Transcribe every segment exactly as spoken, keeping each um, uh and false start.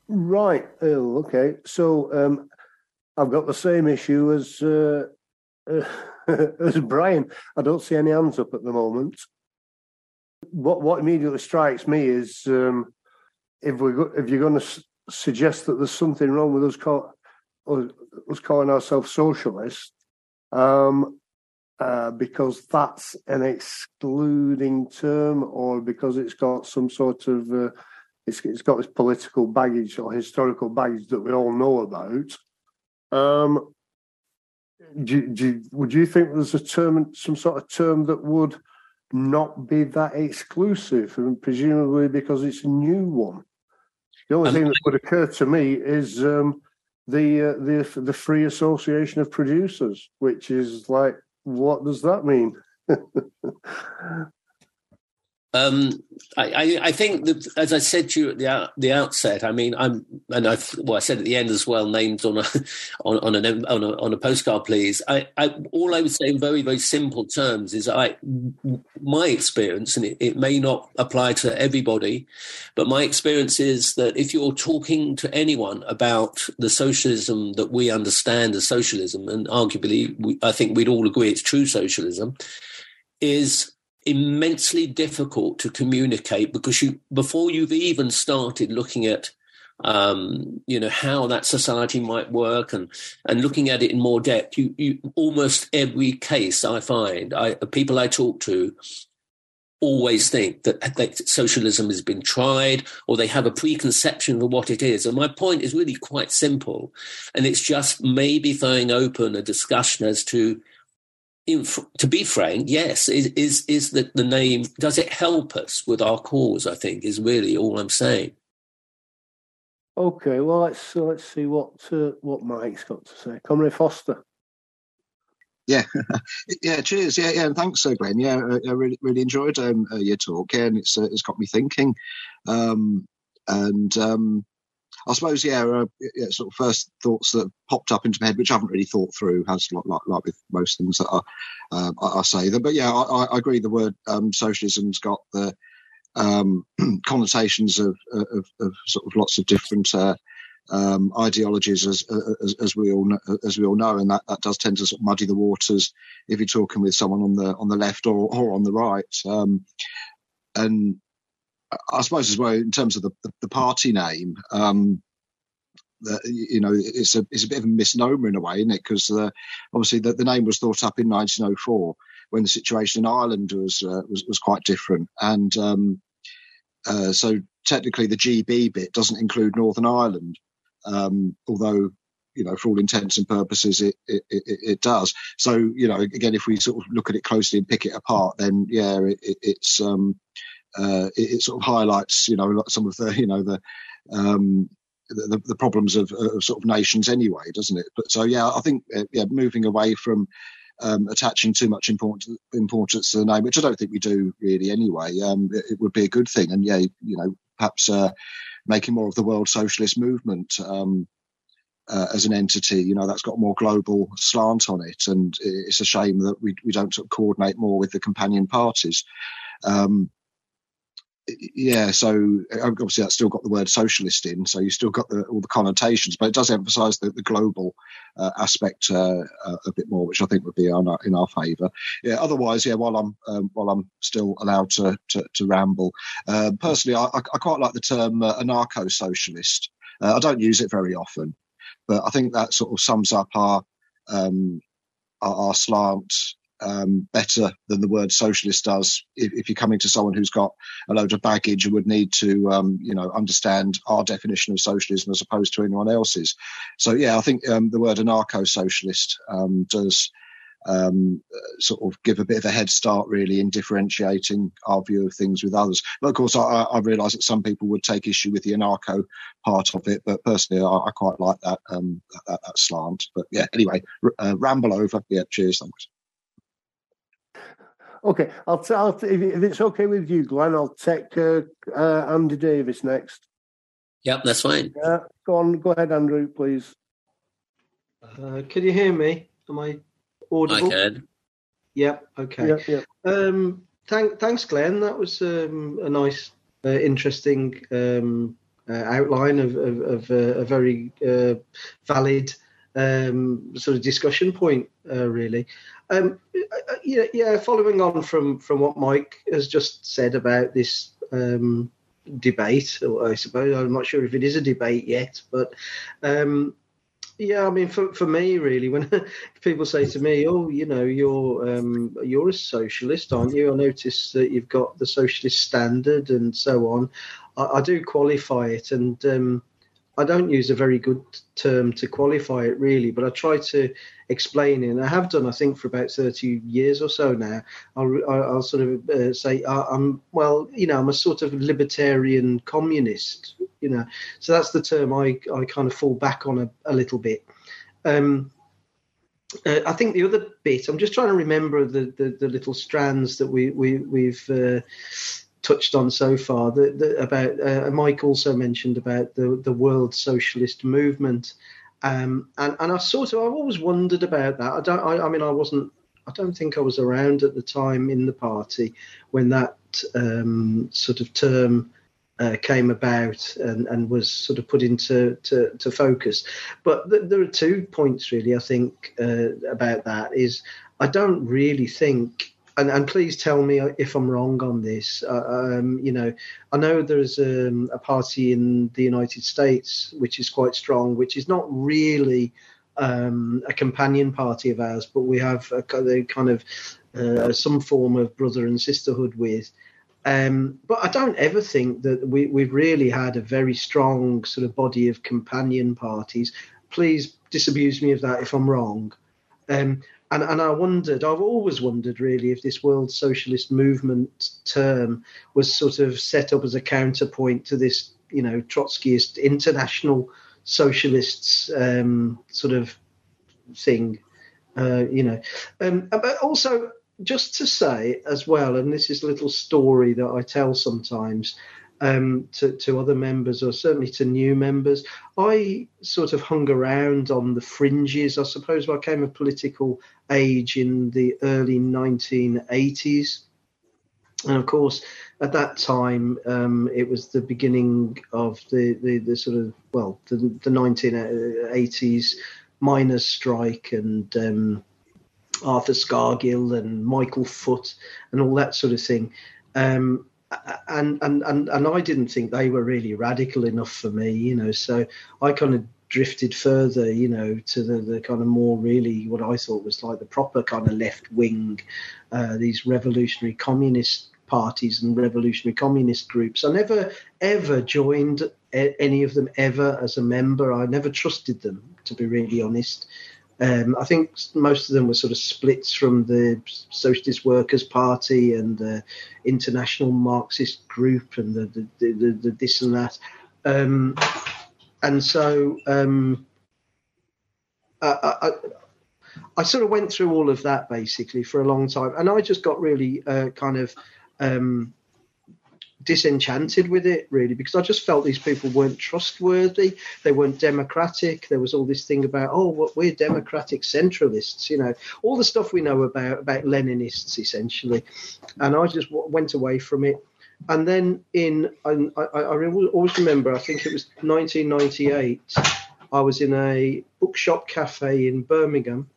Right. Oh, okay. So um, I've got the same issue as uh, uh, as Brian. I don't see any hands up at the moment. What what immediately strikes me is um, if we go, if you're going to s- suggest that there's something wrong with us, call, us calling ourselves socialists, um, uh, because that's an excluding term, or because it's got some sort of uh, it's, it's got this political baggage or historical baggage that we all know about. Um, do, do, would you think there's a term, some sort of term that would not be that exclusive, and presumably because it's a new one? The only um, thing that would occur to me is um, the uh, the the Free Association of Producers, which is like, what does that mean? Um, I, I think that, as I said to you at the out, the outset, I mean, I'm, and I, well, I said at the end as well, names on a on on, an, on a on a postcard, please. I, I all I would say in very very simple terms is I my experience, and it, it may not apply to everybody, but my experience is that if you're talking to anyone about the socialism that we understand as socialism, and arguably we, I think we'd all agree it's true socialism, is immensely difficult to communicate, because you, before you've even started looking at, um, you know, how that society might work and, and looking at it in more depth, you, you almost every case I find, I, people I talk to always think that, that socialism has been tried, or they have a preconception of what it is. And my point is really quite simple, and it's just maybe throwing open a discussion as to, to be frank, yes, is is is that the name, does it help us with our cause, I think, is really all I'm saying. Okay, well, let's uh, let's see what uh, what Mike's got to say. Comrade Foster. Yeah, yeah. Cheers. Yeah, yeah. And thanks, uh, Glenn. Yeah, I, I really really enjoyed um, uh, your talk. Yeah, and it's uh, it's got me thinking. Um, and um, I suppose, yeah, uh, yeah, sort of first thoughts that popped up into my head, which I haven't really thought through, as like like, like with most things that I, uh, I, I say. But yeah, I, I agree. The word um, socialism's got the um, connotations of, of, of sort of lots of different uh, um, ideologies, as, as as we all know, as we all know, and that, that does tend to sort of muddy the waters if you're talking with someone on the on the left or or on the right. Um, and I suppose as well, in terms of the, the, the party name, um, the, you know, it's a it's a bit of a misnomer in a way, isn't it? Because uh, obviously the, the name was thought up in nineteen oh four when the situation in Ireland was uh, was, was quite different, and um, uh, so technically the G B bit doesn't include Northern Ireland, um, although, you know, for all intents and purposes, it, it, it, it does. So, you know, again, if we sort of look at it closely and pick it apart, then yeah, it, it, it's um, uh, it, it sort of highlights, you know, some of the, you know, the um, the, the problems of, of sort of nations anyway, doesn't it? But so yeah, I think uh, yeah, moving away from um, attaching too much importance importance to the name, which I don't think we do really anyway. Um, it, it would be a good thing, and yeah, you know, perhaps uh, making more of the world socialist movement um, uh, as an entity, you know, that's got a more global slant on it, and it's a shame that we we don't sort of coordinate more with the companion parties. Um, Yeah, so obviously that's still got the word socialist in, so you still got the, all the connotations, but it does emphasise the, the global uh, aspect uh, uh, a bit more, which I think would be on our, in our favour. Yeah, otherwise, yeah, while I'm um, while I'm still allowed to to, to ramble, uh, personally, I, I quite like the term uh, anarcho-socialist. Uh, I don't use it very often, but I think that sort of sums up our um, our, our slant Um, better than the word socialist does. If, if you're coming to someone who's got a load of baggage and would need to, um, you know, understand our definition of socialism as opposed to anyone else's. So yeah, I think um, the word anarcho-socialist um, does um, sort of give a bit of a head start really in differentiating our view of things with others. But of course, I, I realise that some people would take issue with the anarcho part of it, but personally, I, I quite like that, um, that, that slant. But yeah, anyway, uh, ramble over. Yeah, cheers, thanks. Okay, I'll, t- I'll t- if it's okay with you, Glenn, I'll take uh, uh, Andy Davis next. Yep, that's fine. Yeah, go on, go ahead, Andrew, please. Uh, can you hear me? Am I audible? I can. Yep. Okay. Yep, yep. Um, thank, thanks, Glenn. That was um, a nice, uh, interesting um, uh, outline of, of, of uh, a very uh, valid um, sort of discussion point, uh, really. Um, yeah, yeah. Following on from, from what Mike has just said about this um, debate, I suppose I'm not sure if it is a debate yet, but um, yeah, I mean, for, for me, really, when people say to me, "Oh, you know, you're um, you're a socialist, aren't you?" I notice that you've got the socialist standard and so on. I, I do qualify it, and um, I don't use a very good term to qualify it, really, but I try to explain it, and I have done, I think, for about thirty years or so now. I'll, I'll sort of uh, say I'm, well, you know, I'm a sort of libertarian communist, you know, so that's the term I, I kind of fall back on a, a little bit. Um, uh, I think the other bit, I'm just trying to remember the, the, the little strands that we, we, we've uh, touched on so far. The, the, about uh, Mike also mentioned about the, the world socialist movement. Um, and, and I sort of, I've always wondered about that. I don't, I, I mean, I wasn't, I don't think I was around at the time in the party when that um, sort of term Uh, came about and, and was sort of put into to, to focus. But th- there are two points really, I think, uh, about that is I don't really think, and, and please tell me if I'm wrong on this, uh, um, you know, I know there's um, a party in the United States which is quite strong, which is not really um, a companion party of ours, but we have a, a kind of uh, some form of brother and sisterhood with. Um, but I don't ever think that we, we've really had a very strong sort of body of companion parties. Please disabuse me of that if I'm wrong. Um, and, and I wondered, I've always wondered really if this World Socialist Movement term was sort of set up as a counterpoint to this, you know, Trotskyist international socialists um, sort of thing, uh, you know. Um, but also, just to say as well, and this is a little story that I tell sometimes um, to, to other members or certainly to new members, I sort of hung around on the fringes. I suppose I came of political age in the early nineteen eighties. And of course, at that time, um, it was the beginning of the, the, the sort of, well, the, the nineteen eighties miners' strike and um, Arthur Scargill and Michael Foot and all that sort of thing. Um, and, and, and, and I didn't think they were really radical enough for me, you know, so I kind of drifted further, you know, to the, the kind of more really what I thought was like the proper kind of left wing, uh, these revolutionary communist parties and revolutionary communist groups. I never, ever joined any of them ever as a member. I never trusted them, to be really honest. Um, I think most of them were sort of splits from the Socialist Workers' Party and the International Marxist Group and the, the, the, the, the this and that. Um, and so um, I, I, I sort of went through all of that basically for a long time. And I just got really uh, kind of um, disenchanted with it, really, because I just felt these people weren't trustworthy. They weren't democratic. There was all this thing about, oh, well, we're democratic centralists, you know, all the stuff we know about, about Leninists, essentially. And I just w- went away from it. And then in, I, I, I always remember, I think it was nineteen ninety-eight, I was in a bookshop cafe in Birmingham,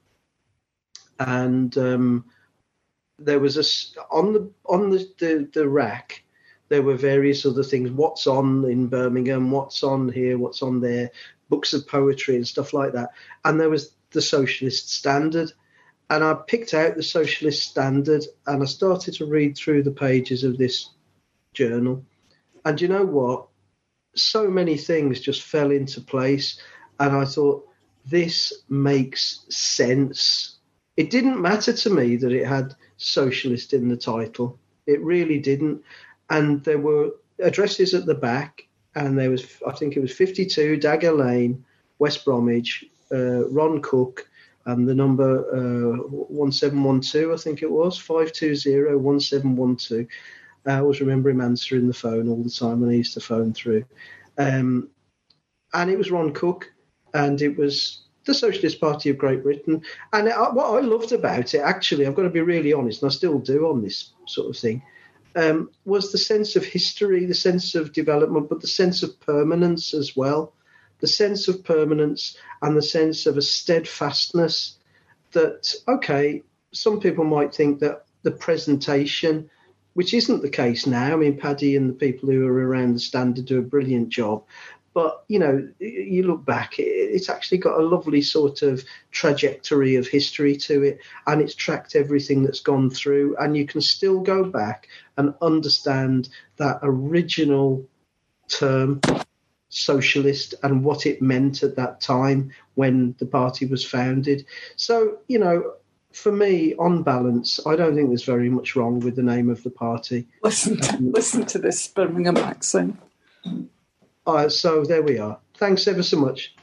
and um, there was a, on the, on the, the, the rack, there were various other things, what's on in Birmingham, what's on here, what's on there, books of poetry and stuff like that. And there was the Socialist Standard. And I picked out the Socialist Standard and I started to read through the pages of this journal. And you know what? So many things just fell into place. And I thought, this makes sense. It didn't matter to me that it had socialist in the title. It really didn't. And there were addresses at the back, and there was, I think it was fifty-two Dagger Lane, West Bromwich, uh, Ron Cook, and the number uh, one seven one two, I think it was, five two zero one seven one two. I always remember him answering the phone all the time when I used to phone through. Um, and it was Ron Cook, and it was the Socialist Party of Great Britain. And I, what I loved about it, actually, I've got to be really honest, and I still do on this sort of thing, um, was the sense of history, the sense of development, but the sense of permanence as well. The sense of permanence and the sense of a steadfastness that, okay, some people might think that the presentation, which isn't the case now. I mean, Paddy and the people who are around the Standard do a brilliant job. But, you know, you look back, it's actually got a lovely sort of trajectory of history to it, and it's tracked everything that's gone through, and you can still go back and understand that original term, socialist, and what it meant at that time when the party was founded. So, you know, for me, on balance, I don't think there's very much wrong with the name of the party. Listen to, um, listen to this Birmingham accent. Uh, so there we are. Thanks ever so much.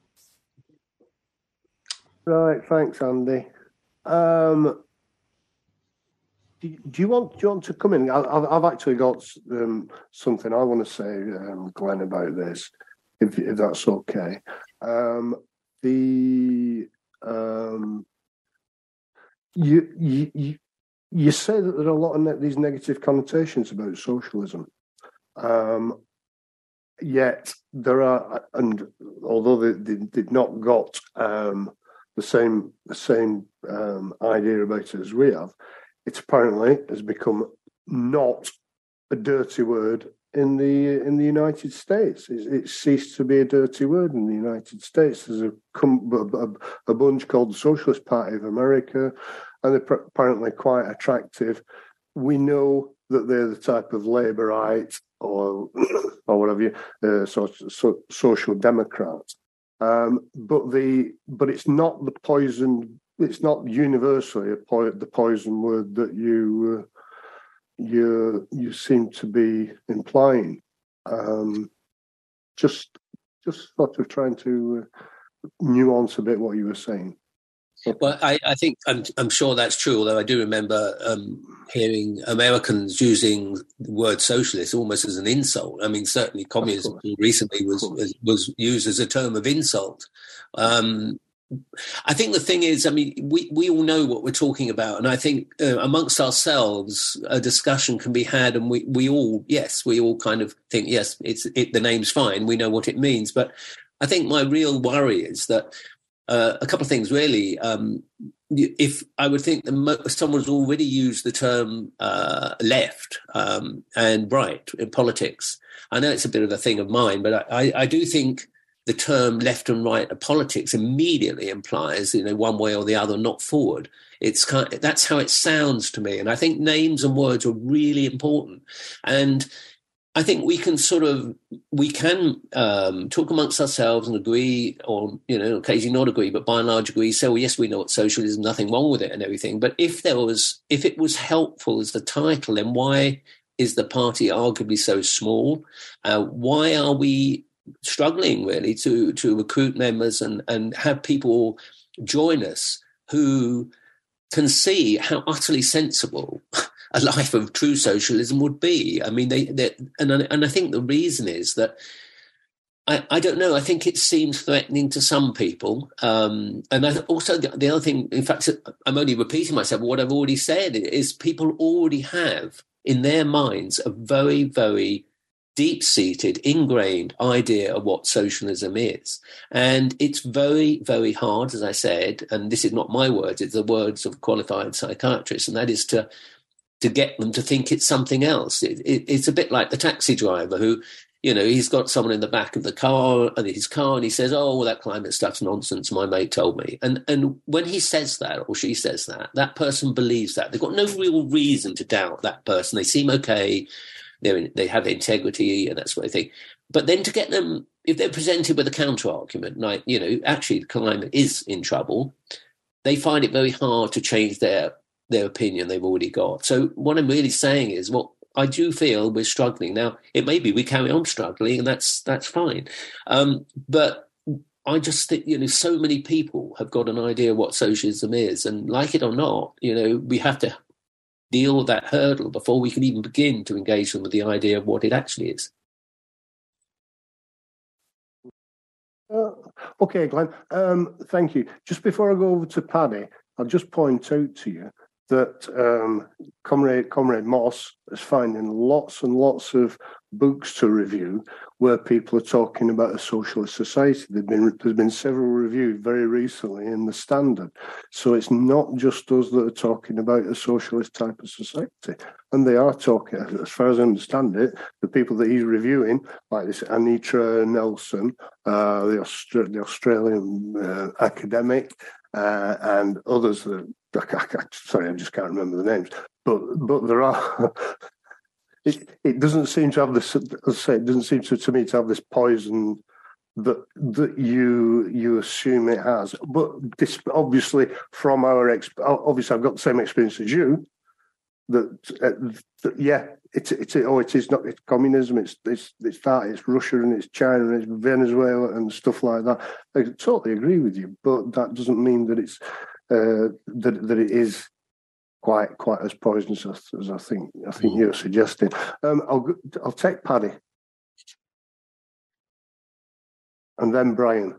Right, thanks, Andy. Um, do, do you want do you want to come in? I, I've, I've actually got um, something I want to say, um, Glenn, about this, if, if that's okay. Um, the um, you, you you you say that there are a lot of ne- these negative connotations about socialism. Um, Yet there are, and although they, they did not got um, the same the same um, idea about it as we have, it apparently has become not a dirty word in the in the United States. It's, it's ceased to be a dirty word in the United States. There's a, a, a bunch called the Socialist Party of America, and they're apparently quite attractive. We know that they're the type of Labourite or or whatever you, uh, so, so, social democrat. Um, but the but it's not the poison. It's not universally a po- the poison word that you uh, you you seem to be implying. Um, just just sort of trying to uh, nuance a bit what you were saying. Well, I, I think I'm, I'm sure that's true, although I do remember um, hearing Americans using the word socialist almost as an insult. I mean, certainly communism recently was, was was used as a term of insult. Um, I think the thing is, I mean, we, we all know what we're talking about, and I think uh, amongst ourselves, a discussion can be had, and we, we all, yes, we all kind of think, yes, it's it, the name's fine, we know what it means, but I think my real worry is that Uh, a couple of things, really. Um, if I would think that mo- someone's already used the term uh, left um, and right in politics. I know it's a bit of a thing of mine, but I, I do think the term left and right of politics immediately implies, you know, one way or the other, not forward. It's kind of, that's how it sounds to me, and I think names and words are really important. And I think we can sort of, we can um, talk amongst ourselves and agree, or, you know, occasionally not agree, but by and large agree, say, well, yes, we know what socialism, nothing wrong with it and everything. But if there was, if it was helpful as the title, then why is the party arguably so small? Uh, why are we struggling really to, to recruit members and, and have people join us who can see how utterly sensible a life of true socialism would be? I mean, they, they and and I think the reason is that I, I don't know. I think it seems threatening to some people, um, and I, also the, the other thing. In fact, I'm only repeating myself. But what I've already said is people already have in their minds a very, very deep-seated, ingrained idea of what socialism is. And it's very, very hard, as I said, and this is not my words, it's the words of qualified psychiatrists, and that is to to get them to think it's something else. It, it, it's a bit like the taxi driver who, you know, he's got someone in the back of the car, and his car, and he says, oh, well, that climate stuff's nonsense, my mate told me. And and when he says that, or she says that, that person believes that. They've got no real reason to doubt that person. They seem okay. They they have integrity and that sort of thing. But then to get them, if they're presented with a counter argument, like, you know, actually the climate is in trouble, they find it very hard to change their their opinion they've already got. So what I'm really saying is, well, I do feel we're struggling. Now, it may be we carry on struggling, and that's that's fine. Um, but I just think, you know, so many people have got an idea of what socialism is, and like it or not, you know, we have to deal with that hurdle before we can even begin to engage them with the idea of what it actually is. Uh, okay, Glenn, um, thank you. Just before I go over to Paddy, I'll just point out to you that um, Comrade Comrade Moss is finding lots and lots of books to review where people are talking about a socialist society. There've been there's been several reviewed very recently in the Standard, so it's not just us that are talking about a socialist type of society. And they are talking, as far as I understand it, the people that he's reviewing, like this Anitra Nelson, uh, the, Austra- the Australian uh, academic, uh, and others that sorry, I just can't remember the names. But but there are. It, it doesn't seem to have this. As I say, it doesn't seem to, to me to have this poison that that you you assume it has. But this, obviously, from our ex, obviously, I've got the same experience as you. That, uh, that yeah, it's it's oh, it is not. It's communism. It's it's it's that. It's Russia and it's China and it's Venezuela and stuff like that. I totally agree with you, but that doesn't mean that it's uh, that that it is. Quite, quite as poisonous as, as I think. I think you're suggesting. Um, I'll, I'll take Paddy, and then Brian.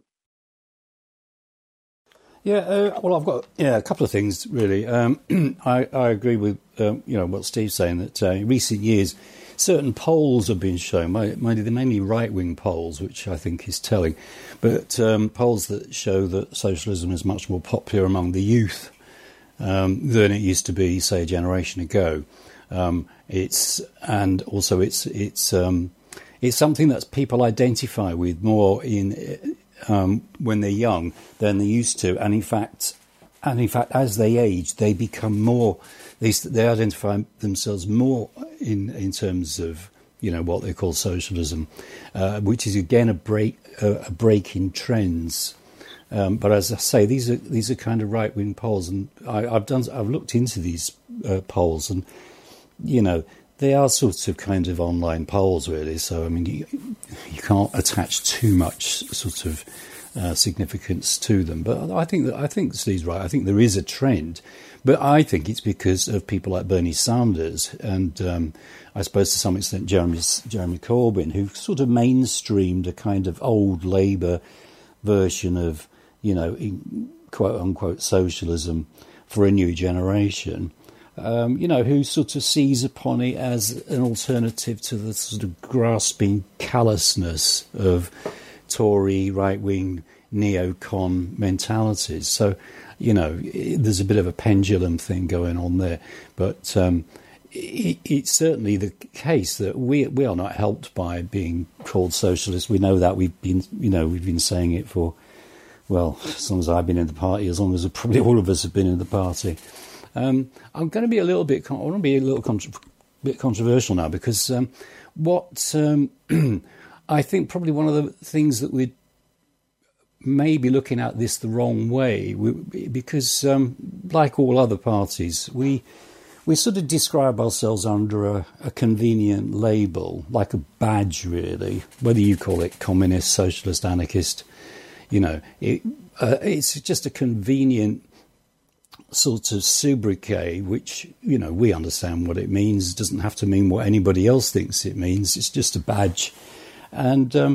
Yeah, uh, well, I've got yeah a couple of things really. Um, I, I agree with um, you know what Steve's saying that uh, in recent years, certain polls have been shown. Mainly, mainly right-wing polls, which I think is telling, but um, polls that show that socialism is much more popular among the youth. Um, than it used to be, say, a generation ago. Um, it's and also it's it's um, it's something that people identify with more in um, when they're young than they used to, and in fact, and in fact, as they age, they become more. They they identify themselves more in in terms of you know what they call socialism, uh, which is again a break a, a break in trends. Um, but as I say, these are these are kind of right wing polls, and I, I've done I've looked into these uh, polls, and you know they are sorts of kind of online polls, really. So I mean, you, you can't attach too much sort of uh, significance to them. But I think that I think Steve's right. I think there is a trend, but I think it's because of people like Bernie Sanders and um, I suppose to some extent Jeremy Jeremy Corbyn, who sort of mainstreamed a kind of old Labour version of. You know, in quote unquote socialism for a new generation, um, you know, who sort of sees upon it as an alternative to the sort of grasping callousness of Tory right-wing neocon mentalities. So, you know, it, there's a bit of a pendulum thing going on there. But um, it, it's certainly the case that we we are not helped by being called socialists. We know that we've been, you know, we've been saying it for. Well, as long as I've been in the party, as long as probably all of us have been in the party. Um, I'm going to be a little bit. I want to be a little contra- bit controversial now because um, what um, I think probably one of the things that we're maybe looking at this the wrong way we, because, um, like all other parties, we we sort of describe ourselves under a, a convenient label, like a badge, really. Whether you call it communist, socialist, anarchist. You know, it, uh, it's just a convenient sort of sobriquet, which, you know, we understand what it means. It doesn't have to mean what anybody else thinks it means. It's just a badge. And um,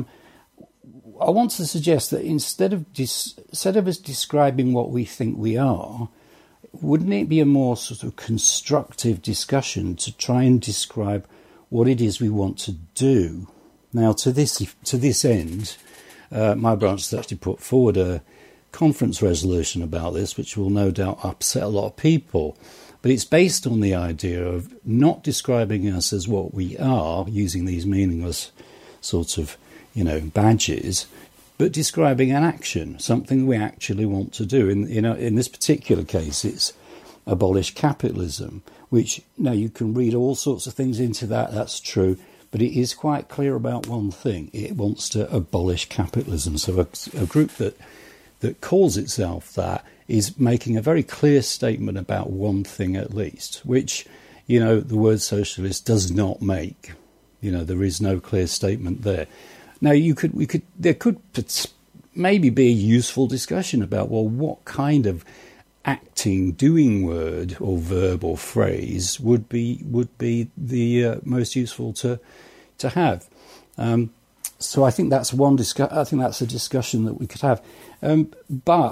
I want to suggest that instead of dis- instead of us describing what we think we are, wouldn't it be a more sort of constructive discussion to try and describe what it is we want to do? Now, to this to this end... Uh, my branch has actually put forward a conference resolution about this, which will no doubt upset a lot of people. But it's based on the idea of not describing us as what we are, using these meaningless sorts of, you know, badges, but describing an action, something we actually want to do. In, you know, in this particular case, it's abolish capitalism, which, now you can read all sorts of things into that, that's true. But it is quite clear about one thing. It wants to abolish capitalism. So a, a group that that calls itself that is making a very clear statement about one thing at least, which, you know, the word socialist does not make. You know, there is no clear statement there. Now, you could, we could, there could maybe be a useful discussion about, well, what kind of acting, doing word or verb or phrase would be would be the uh, most useful to to have. Um, so I think that's one discuss. I think that's a discussion that we could have. Um, but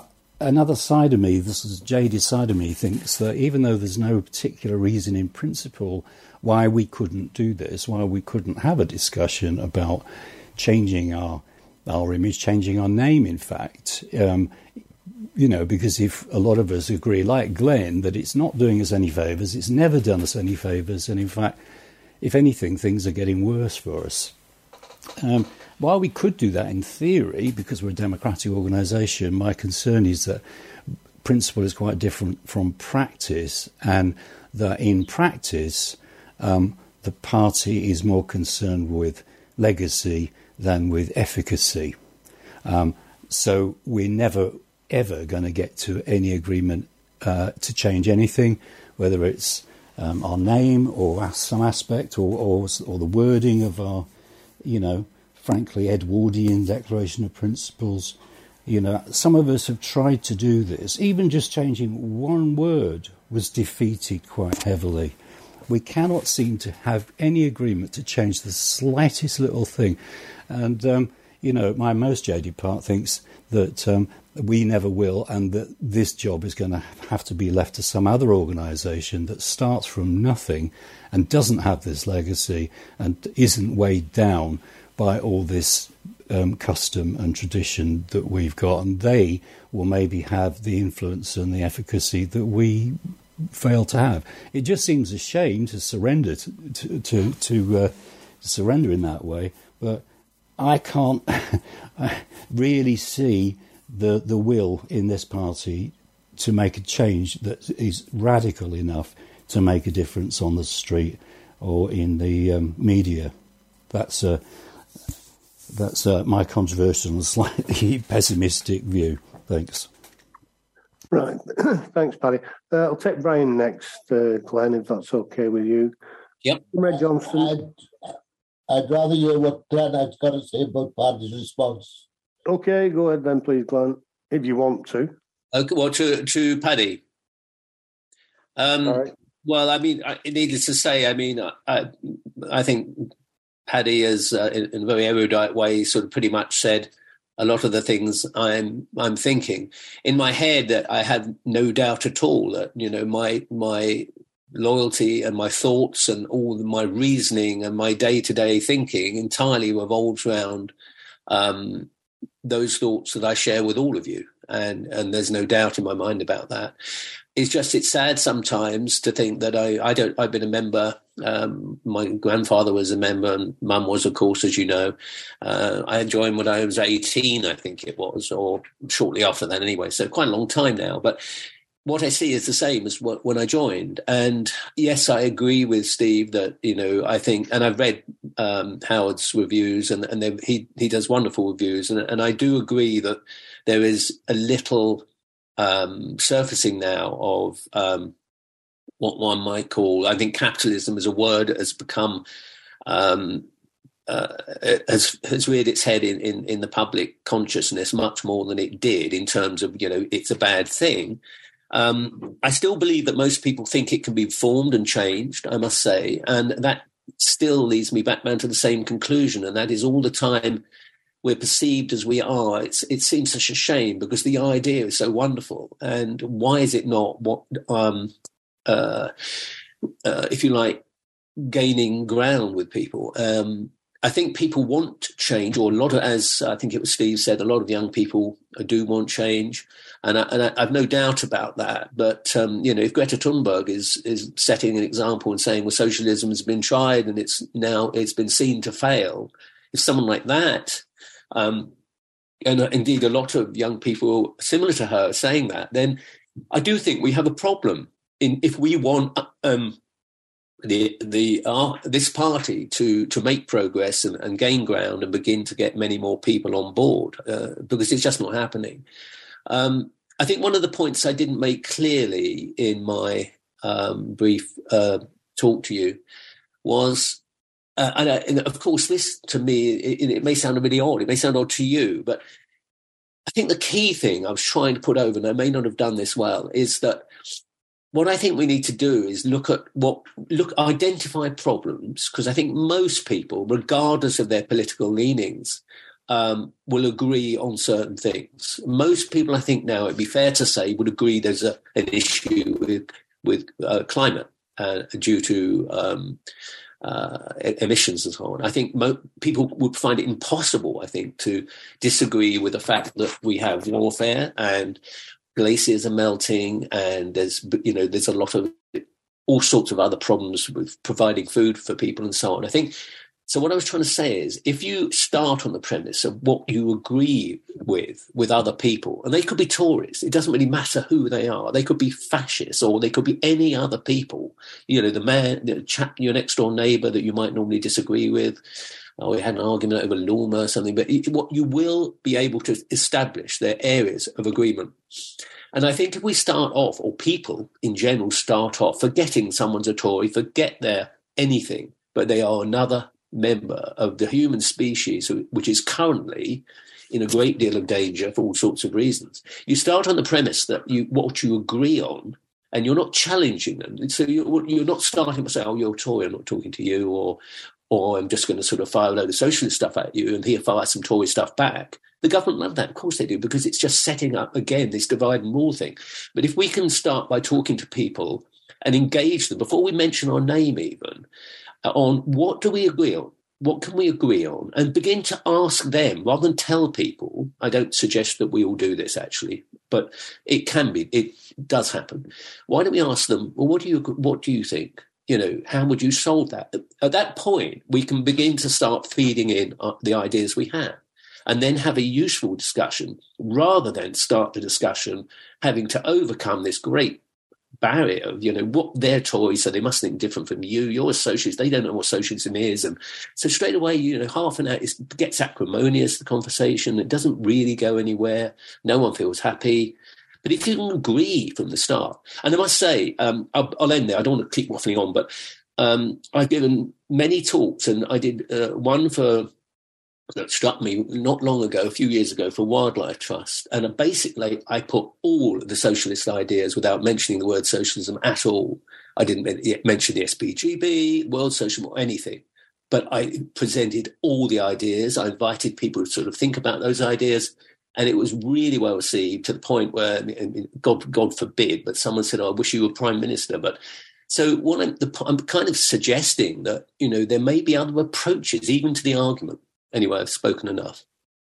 another side of me, this is a jaded side of me, thinks that even though there's no particular reason in principle why we couldn't do this, why we couldn't have a discussion about changing our our image, changing our name, in fact, um, you know, because if a lot of us agree, like Glenn, that it's not doing us any favours, it's never done us any favours, and in fact, if anything, things are getting worse for us. Um, while we could do that in theory, because we're a democratic organisation, my concern is that principle is quite different from practice, and that in practice, um, the party is more concerned with legacy than with efficacy. Um, so we're never, ever going to get to any agreement uh, to change anything, whether it's um, our name or some aspect or, or, or the wording of our, you know, frankly, Edwardian Declaration of Principles. You know, some of us have tried to do this. Even just changing one word was defeated quite heavily. We cannot seem to have any agreement to change the slightest little thing. And, um, you know, my most jaded part thinks that um, we never will, and that this job is going to have to be left to some other organisation that starts from nothing and doesn't have this legacy and isn't weighed down by all this um, custom and tradition that we've got. And they will maybe have the influence and the efficacy that we fail to have. It just seems a shame to surrender to to to, to, uh, to surrender in that way, but I can't really see the the will in this party to make a change that is radical enough to make a difference on the street or in the um, media. That's uh, that's uh, my controversial and slightly pessimistic view. Thanks. Right. Thanks, Paddy. Uh, I'll take Brian next, uh, Glenn, if that's okay with you. Yep. Red Johnston. I'd, I'd rather hear what Glenn has got to say about Paddy's response. Okay, go ahead then, please, Glenn, if you want to. Okay, well, to, to Paddy. Um, All right. Well, I mean, I, needless to say, I mean, I, I think Paddy has, uh, in, in a very erudite way, sort of pretty much said a lot of the things I'm I'm thinking. In my head, that I have no doubt at all that, you know, my my loyalty and my thoughts and all my reasoning and my day-to-day thinking entirely revolves around um, those thoughts that I share with all of you. And and there's no doubt in my mind about that. It's just, it's sad sometimes to think that I, I don't, I've been a member, um, my grandfather was a member and mum was, of course, as you know. Uh, I joined when I was eighteen, I think it was, or shortly after that anyway, so quite a long time now. But what I see is the same as what, when I joined. And yes, I agree with Steve that, you know, I think, and I've read um, Howard's reviews and, and he, he does wonderful reviews. And, and I do agree that there is a little um, surfacing now of um, what one might call, I think capitalism as a word has become, um, uh, has, has reared its head in, in, in the public consciousness much more than it did in terms of, you know, it's a bad thing. Um, I still believe that most people think it can be formed and changed, I must say, and that still leads me back down to the same conclusion, and that is all the time we're perceived as we are. It's, it seems such a shame because the idea is so wonderful, and why is it not what, um, uh, uh, if you like, gaining ground with people? Um, I think people want change, or a lot of, as I think it was Steve said, a lot of young people do want change. And, I, and I, I've no doubt about that. But, um, you know, if Greta Thunberg is is setting an example and saying, well, socialism has been tried and it's now it's been seen to fail, if someone like that, um, and uh, indeed a lot of young people similar to her are saying that, then I do think we have a problem in if we want um, the the uh, this party to to make progress and, and gain ground and begin to get many more people on board, uh, because it's just not happening. Um, I think one of the points I didn't make clearly in my um, brief uh, talk to you was, uh, and, I, and of course, this to me, it, it may sound really odd, it may sound odd to you, but I think the key thing I was trying to put over, and I may not have done this well, is that what I think we need to do is look at what, look, identify problems, because I think most people, regardless of their political leanings, um, will agree on certain things. Most people, I think now, it'd be fair to say, would agree there's a, an issue with with uh, climate uh, due to um, uh, emissions and so on. I think mo- people would find it impossible, I think, to disagree with the fact that we have warfare and glaciers are melting, and there's you know there's a lot of all sorts of other problems with providing food for people and so on. I think. So what I was trying to say is, if you start on the premise of what you agree with with other people, and they could be Tories, it doesn't really matter who they are. They could be fascists, or they could be any other people. You know, the man, the chap, your next door neighbour that you might normally disagree with. Or we had an argument over Luma or something. But it, what you will be able to establish their areas of agreement. And I think if we start off, or people in general start off, forgetting someone's a Tory, forget their anything, but they are another member of the human species, which is currently in a great deal of danger for all sorts of reasons. You start on the premise that you what you agree on, and you're not challenging them. So you're, you're not starting to say, oh, you're a Tory, I'm not talking to you, or or I'm just going to sort of fire a load of socialist stuff at you and here fire some Tory stuff back. The government love that. Of course they do, because it's just setting up, again, this divide and rule thing. But if we can start by talking to people and engage them, before we mention our name even, on what do we agree on? What can we agree on? And begin to ask them, rather than tell people. I don't suggest that we all do this, actually, but it can be, it does happen. Why don't we ask them, well, what do you, what do you think? You know, how would you solve that? At that point, we can begin to start feeding in the ideas we have, and then have a useful discussion, rather than start the discussion having to overcome this great barrier of, you know, what they're Tories, so they must think different from you. You're a socialist, they don't know what socialism is. And so straight away, you know, half an hour, it gets acrimonious, the conversation. It doesn't really go anywhere. No one feels happy. But if you can agree from the start, and I must say, um, I'll, I'll end there. I don't want to keep waffling on, but um, I've given many talks, and I did uh, one for that struck me not long ago, a few years ago, for Wildlife Trust. And basically, I put all the socialist ideas without mentioning the word socialism at all. I didn't mention the S P G B, World Socialism, or anything. But I presented all the ideas. I invited people to sort of think about those ideas. And it was really well received, to the point where, God, God forbid, but someone said, oh, I wish you were Prime Minister. But so what I'm, the, I'm kind of suggesting that, you know, there may be other approaches, even to the argument. Anyway, I've spoken enough.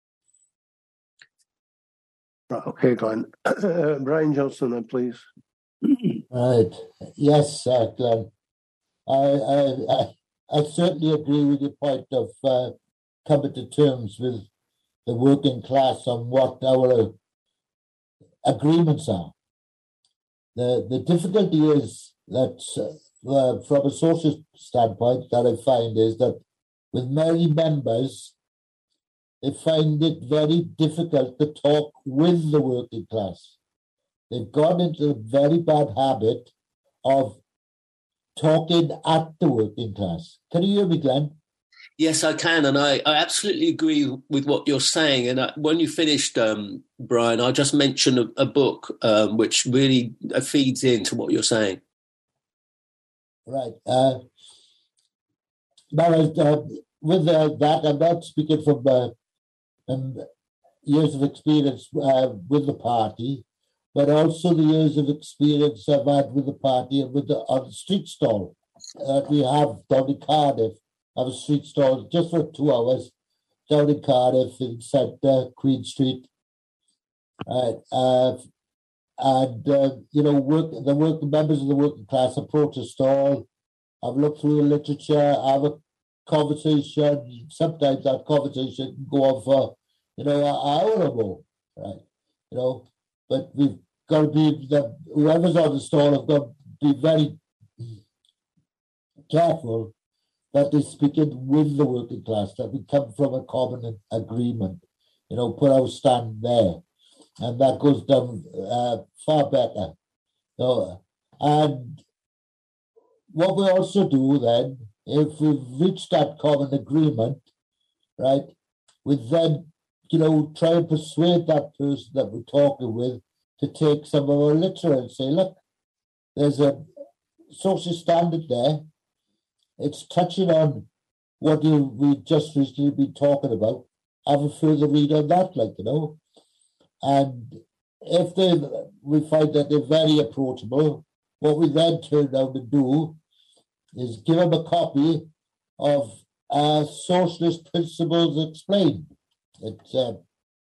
Right, okay, Glenn. Uh, Brian Johnson, then, please. Right. Yes, uh, Glenn. I, I, I, I certainly agree with your point of uh, coming to terms with the working class on what our agreements are. The, the difficulty is that, uh, from a social standpoint, that I find is that with many members, they find it very difficult to talk with the working class. They've gone into a very bad habit of talking at the working class. Can you hear me, Glenn? Yes, I can, and I, I absolutely agree with what you're saying. And I, when you finished, um, Brian, I'll just mention a, a book um, which really uh, feeds into what you're saying. Right. Uh, now, uh, with uh, that, I'm not speaking from uh, um, years of experience uh, with the party, but also the years of experience I've had with the party and with the, on the street stall that we have down in Cardiff. I have a street stall just for two hours down in Cardiff in Centre, Queen Street. Right. Uh, and, uh, you know, work, the working members of the working class approach a stall. I've looked through the literature, I have a conversation. Sometimes that conversation can go on for, you know, an hour or more, right? You know, but we've got to be, the, whoever's on the stall have got to be very careful that they're speaking with the working class, that we come from a common agreement, you know, put our stand there. And that goes down uh, far better. So, and what we also do then, if we've reached that common agreement, right, we then, you know, try and persuade that person that we're talking with to take some of our literature and say, look, there's a social standard there. It's touching on what you we just recently been talking about. have a further read on that, like, you know. And if they, we find that they're very approachable, what we then turn around and do is give them a copy of uh, Socialist Principles Explained. It's, uh,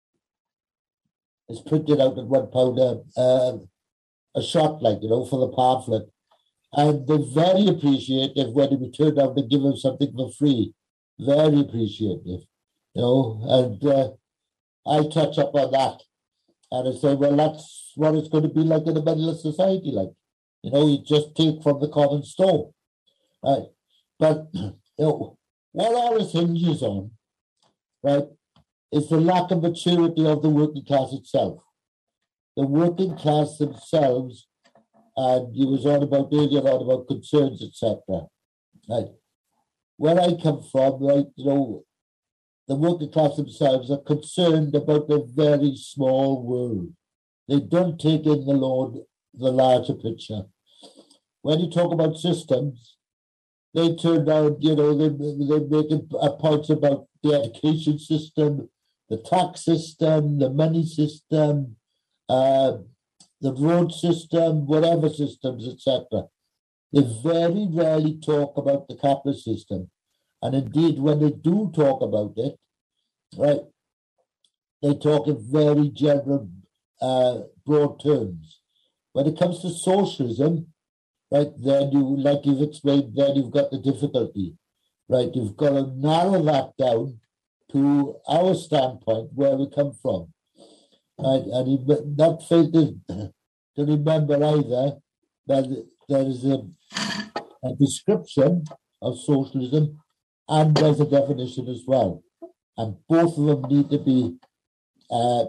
it's printed out at one pound a, uh, a shot, like, you know, for the pamphlet. And they're very appreciative when we turn around and give them something for free. Very appreciative, you know. And uh, I touch up on that. And I say, well, that's what it's going to be like in the middle of society, like. You know, you just take from the common store. Right? But, you know, what all this hinges on, right, is the lack of maturity of the working class itself. The working class themselves, and you was on about earlier on about concerns, et cetera. Right? Where I come from, right, you know, the working class themselves are concerned about the very small world. They don't take in the Lord, the larger picture. When you talk about systems, they turn down, you know, they, they make a point about the education system, the tax system, the money system, uh, the road system, whatever systems, et cetera. They very rarely talk about the capitalist system. And indeed, when they do talk about it, right, they talk in very general, uh, broad terms. When it comes to socialism, right, then you, like you've explained, then you've got the difficulty, right? You've got to narrow that down to our standpoint, where we come from, right? And you not fail to, to remember either that there is a, a description of socialism and there's a definition as well. And both of them need to be, uh,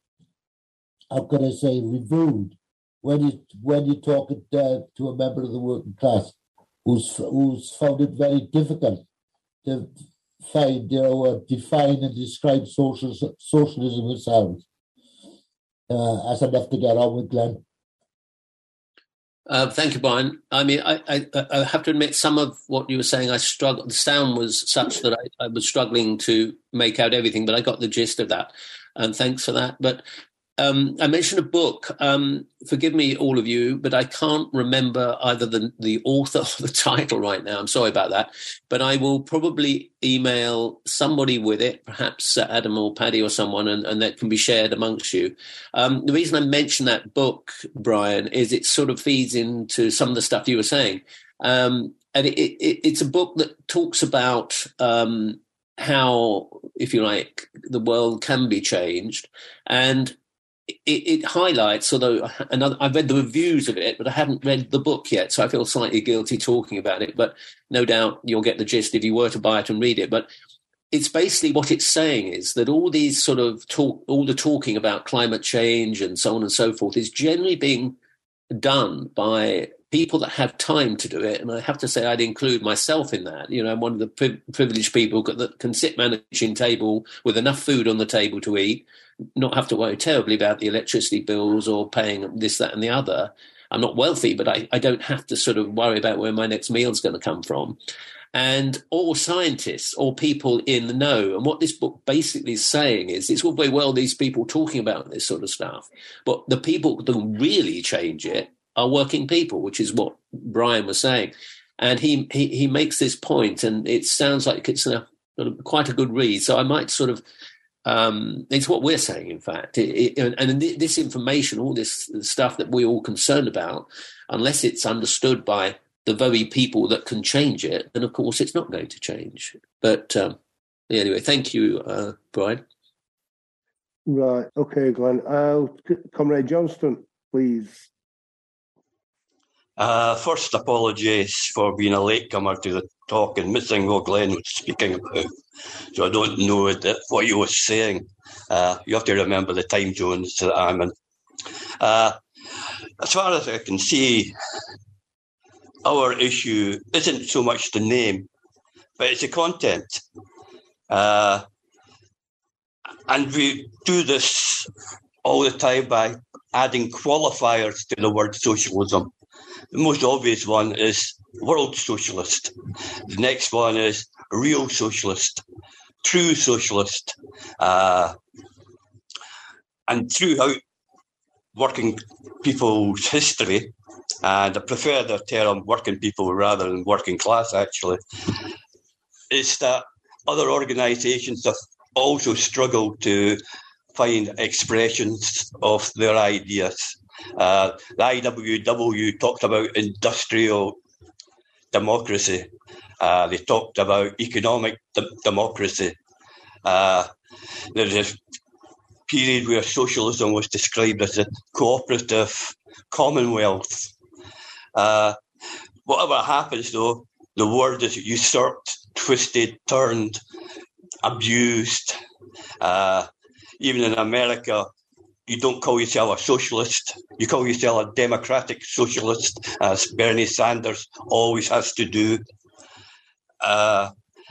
how can I say, reviewed. When you when you talk uh, to a member of the working class who's who's found it very difficult to find, you know, uh, define and describe social socialism themselves, uh, that's enough to get on with, Glenn. Uh, thank you, Brian. I mean, I, I, I have to admit, some of what you were saying, I struggled. The sound was such that I, I was struggling to make out everything, but I got the gist of that, and thanks for that. But Um, I mentioned a book. Um, forgive me, all of you, but I can't remember either the, the author or the title right now. I'm sorry about that. But I will probably email somebody with it, perhaps Adam or Paddy or someone, and, and that can be shared amongst you. Um, the reason I mention that book, Brian, is it sort of feeds into some of the stuff you were saying. Um, and it, it, it's a book that talks about um, how, if you like, the world can be changed. And It, it highlights, although another, I've read the reviews of it, but I haven't read the book yet, so I feel slightly guilty talking about it. But no doubt you'll get the gist if you were to buy it and read it. But it's basically what it's saying is that all these sort of talk, all the talking about climate change and so on and so forth is generally being done by people that have time to do it. And I have to say I'd include myself in that. You know, I'm one of the pri- privileged people that can sit managing table with enough food on the table to eat, not have to worry terribly about the electricity bills or paying this, that and the other. I'm not wealthy, but I, I don't have to sort of worry about where my next meal is going to come from. And all scientists or people in the know. And what this book basically is saying is it's all very well these people talking about this sort of stuff, but the people that really change it are working people, which is what Brian was saying. And he he, he makes this point, and it sounds like it's a, quite a good read. So I might sort of, um, it's what we're saying, in fact. It, it, and this information, all this stuff that we're all concerned about, unless it's understood by the very people that can change it, then of course it's not going to change. But um, anyway, thank you, uh, Brian. Right, okay, Glenn. Uh, Comrade Johnston, please. Uh, first, apologies for being a latecomer to the talk and missing what Glenn was speaking about. So I don't know that what you were saying. Uh, you have to remember the time zones that I'm in. Uh, as far as I can see, our issue isn't so much the name, but it's the content. Uh, and we do this all the time by adding qualifiers to the word socialism. The most obvious one is world socialist. The next one is real socialist. true socialist. Uh, and throughout working people's history, and I prefer the term working people rather than working class, actually, is that other organisations have also struggled to find expressions of their ideas. Uh, the I W W talked about industrial democracy. Uh, they talked about economic de- democracy. Uh, there's a period where socialism was described as a cooperative commonwealth. Uh, whatever happens, though, the word is usurped, twisted, turned, abused. Uh, even in America, you don't call yourself a socialist. You call yourself a democratic socialist, as Bernie Sanders always has to do. Uh,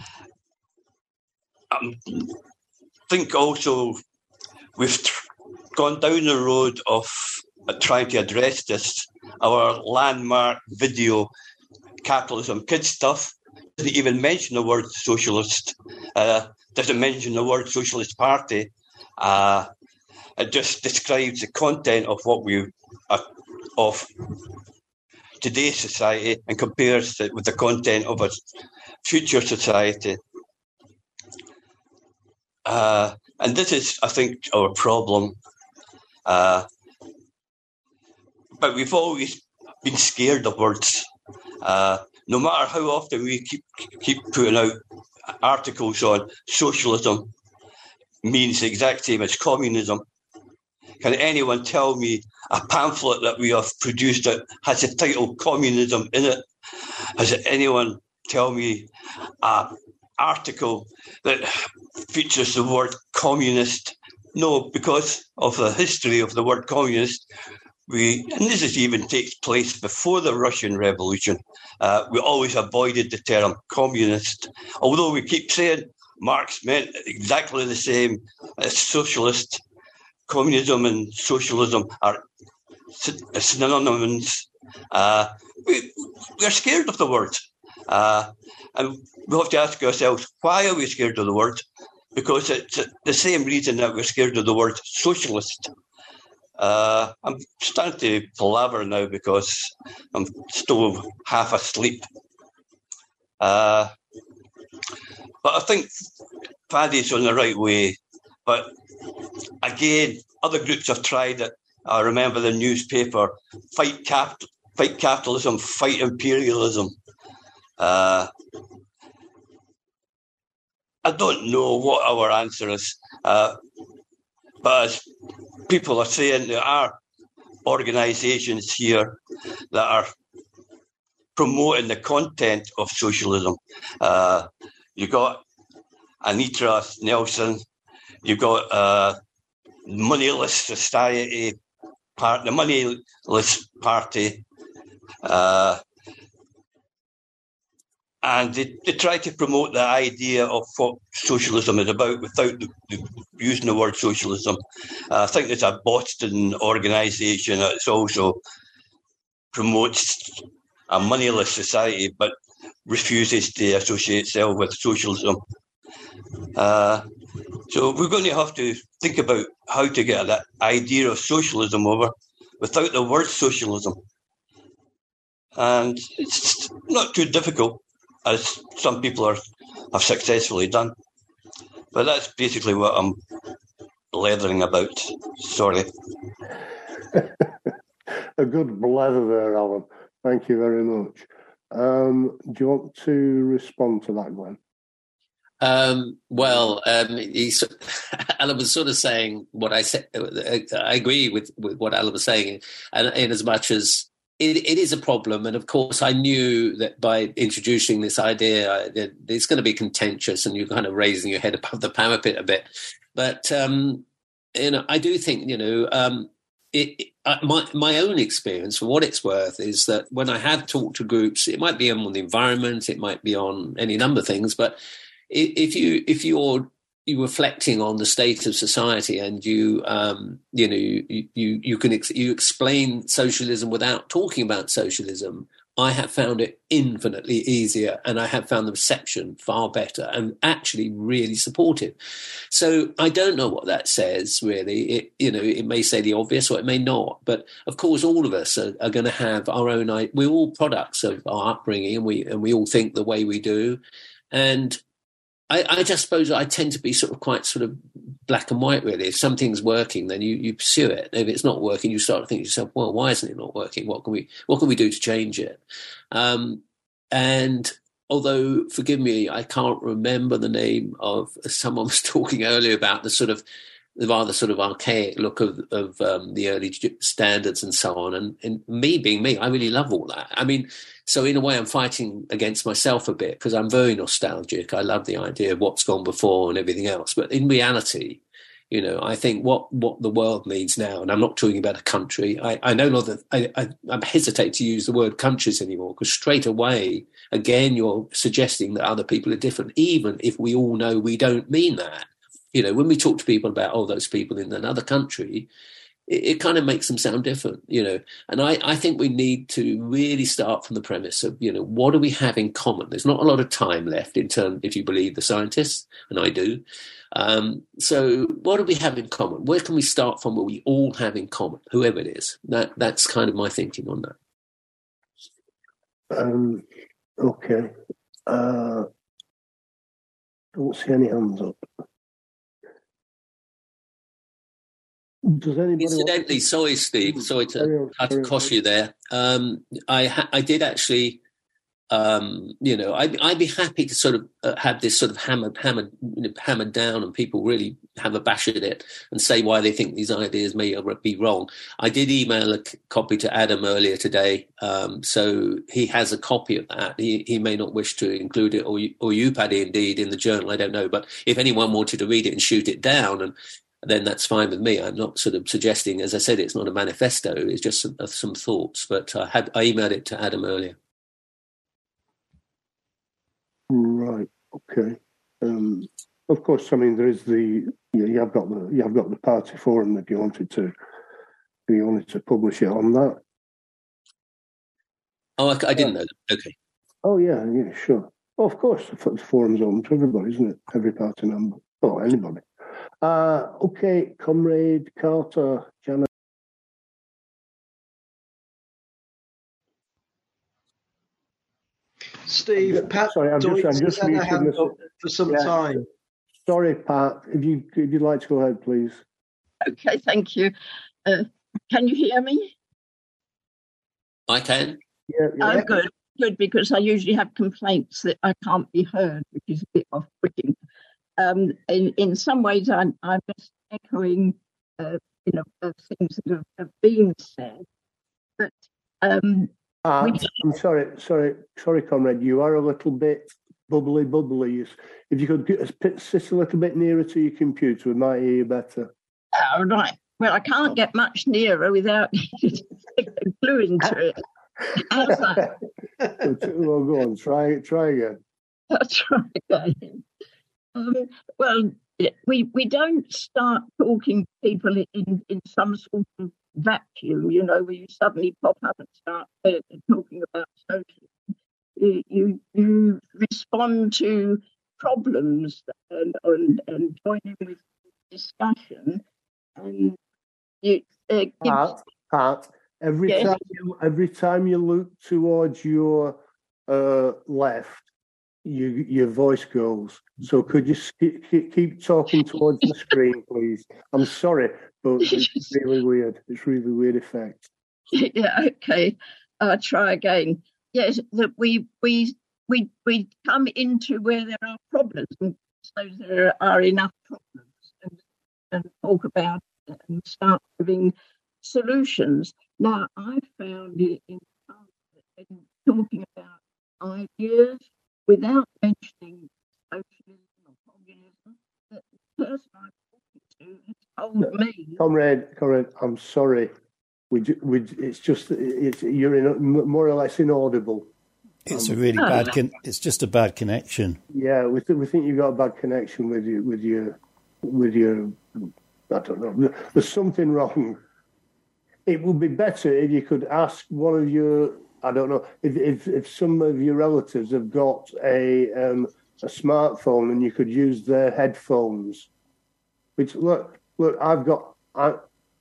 I think also we've tr- gone down the road of uh, trying to address this. Our landmark video, Capitalism Kids Stuff, doesn't even mention the word socialist, uh, doesn't mention the word Socialist Party. Uh, it just describes the content of what we uh, of today's society and compares it with the content of a future society. Uh, and this is, I think, our problem. Uh, but we've always been scared of words. Uh, no matter how often we keep keep putting out articles on socialism means the exact same as communism. Can anyone tell me a pamphlet that we have produced that has the title communism in it? Has anyone tell me an article that features the word communist? No, because of the history of the word communist, we, and this is even takes place before the Russian Revolution, uh, we always avoided the term communist, although we keep saying Marx meant exactly the same as socialist. Communism and socialism are synonyms. Uh, we, we're scared of the word. Uh, and we have to ask ourselves, why are we scared of the word? Because it's the same reason that we're scared of the word socialist. Uh, I'm starting to palaver now because I'm still half asleep. Uh, but I think Paddy's on the right way. But again, other groups have tried it. I remember the newspaper, fight, cap- fight capitalism, fight imperialism. Uh, I don't know what our answer is. Uh, but as people are saying, there are organisations here that are promoting the content of socialism. Uh, you got Anitra Nelson, you've got uh, Moneyless Society, part, the Moneyless Party, uh, and they, they try to promote the idea of what socialism is about without the, the, using the word socialism. Uh, I think there's a Boston organisation that also promotes a moneyless society but refuses to associate itself with socialism. Uh, so we're going to have to think about how to get that idea of socialism over without the word socialism. And it's not too difficult, as some people are have successfully done. But that's basically what I'm blethering about. Sorry. A good blather there, Alan. Thank you very much. Um, do you want to respond to that, Glenn? Um, well, um, he's, Alan was sort of saying what I said. I agree with, with what Alan was saying, and in as much as it, it is a problem. And of course, I knew that by introducing this idea, that it's going to be contentious, and you're kind of raising your head above the parapet a bit. But um, you know, I do think you know. Um, It, it, uh, my my own experience, for what it's worth, is that when I have talked to groups, it might be on the environment, it might be on any number of things, but if you if you're you reflecting on the state of society and you um, you know you you you can ex- you explain socialism without talking about socialism, I have found it infinitely easier, and I have found the reception far better and actually really supportive. So I don't know what that says, really. It, you know, it may say the obvious or it may not. But of course, all of us are, are going to have our own. We're all products of our upbringing, and we and we all think the way we do. And I, I just suppose I tend to be sort of quite sort of black and white, really. If something's working, then you, you pursue it. If it's not working, you start to think to yourself, well, why isn't it not working? What can we what can we do to change it? Um, and although, forgive me, I can't remember the name of someone was talking earlier about the sort of the rather sort of archaic look of, of um, the early standards and so on. And, and me being me, I really love all that. I mean, so in a way, I'm fighting against myself a bit because I'm very nostalgic. I love the idea of what's gone before and everything else. But in reality, you know, I think what, what the world needs now, and I'm not talking about a country. I, I no longer, I, I, I hesitate to use the word countries anymore because straight away, again, you're suggesting that other people are different, even if we all know we don't mean that. You know, when we talk to people about, oh, those people in another country, it, it kind of makes them sound different, you know. And I, I think we need to really start from the premise of, you know, what do we have in common? There's not a lot of time left in terms, if you believe the scientists, and I do. Um, so what do we have in common? Where can we start from what we all have in common, whoever it is? That That's kind of my thinking on that. Um, okay. Uh, don't see any hands up. Does anybody Incidentally, want... sorry, Steve, sorry to cut across you there. Um, I ha- I did actually, um, you know, I'd, I'd be happy to sort of uh, have this sort of hammered, hammered, you know, hammered down, and people really have a bash at it and say why they think these ideas may be wrong. I did email a c- copy to Adam earlier today, um, so he has a copy of that. He he may not wish to include it, or you, or you, Paddy, indeed, in the journal. I don't know, but if anyone wanted to read it and shoot it down, and then that's fine with me. I'm not sort of suggesting, as I said, it's not a manifesto. It's just some, uh, some thoughts. But I had I emailed it to Adam earlier. Right. Okay. Um, of course, I mean there is the you, know, you have got the you have got the party forum if you wanted to if you wanted to publish it on that. Oh, I, I didn't know that. Okay. Oh yeah, yeah, sure. Well, of course, the forum's open to everybody, isn't it? Every party member, or anybody. Uh, okay, Comrade Carter, Janet. Steve, Pat, sorry, I'm just, I'm just muting for some yeah. time. Sorry, Pat, if you if you'd like to go ahead, please. Okay, thank you. Uh, can you hear me? I can. Yeah, yeah. Oh, good, good, because I usually have complaints that I can't be heard, which is a bit off-putting. Um, in, in some ways, I'm, I'm just echoing, uh, you know, uh, things that have, have been said. But um, uh, we... I'm sorry, sorry, sorry, comrade. You are a little bit bubbly, bubbly. If you could sit a little bit nearer to your computer, we might hear you better. All right. Well, I can't get much nearer without glue into it. How's that? Well, go on. Try, try again. I'll try again. Um, well, we we don't start talking to people in, in some sort of vacuum, you know, where you suddenly pop up and start uh, talking about socialism. You, you you respond to problems and and, and join in with discussion, and you uh, Pat, Pat, every yeah. time you every time you look towards your uh, left, you, your voice goes. So could you keep, keep talking towards the screen, please? I'm sorry, but it's really weird. It's really weird effect. Yeah, okay. I'll try again. Yes, that we we we we come into where there are problems, and so there are enough problems, and, and talk about it and start giving solutions. Now, I found it in, in talking about ideas without mentioning socialism or communism, that the person I'm talking to has told me. Comrade, comrade, I'm sorry. We, we, it's just, it's, you're in, more or less inaudible. It's um, a really oh, bad, con- it's just a bad connection. Yeah, we, th- we think you've got a bad connection with you, with your, with your, I don't know, there's something wrong. It would be better if you could ask one of your I don't know if if, if some of your relatives have got a um, a smartphone and you could use their headphones. Which look, look, I've got I.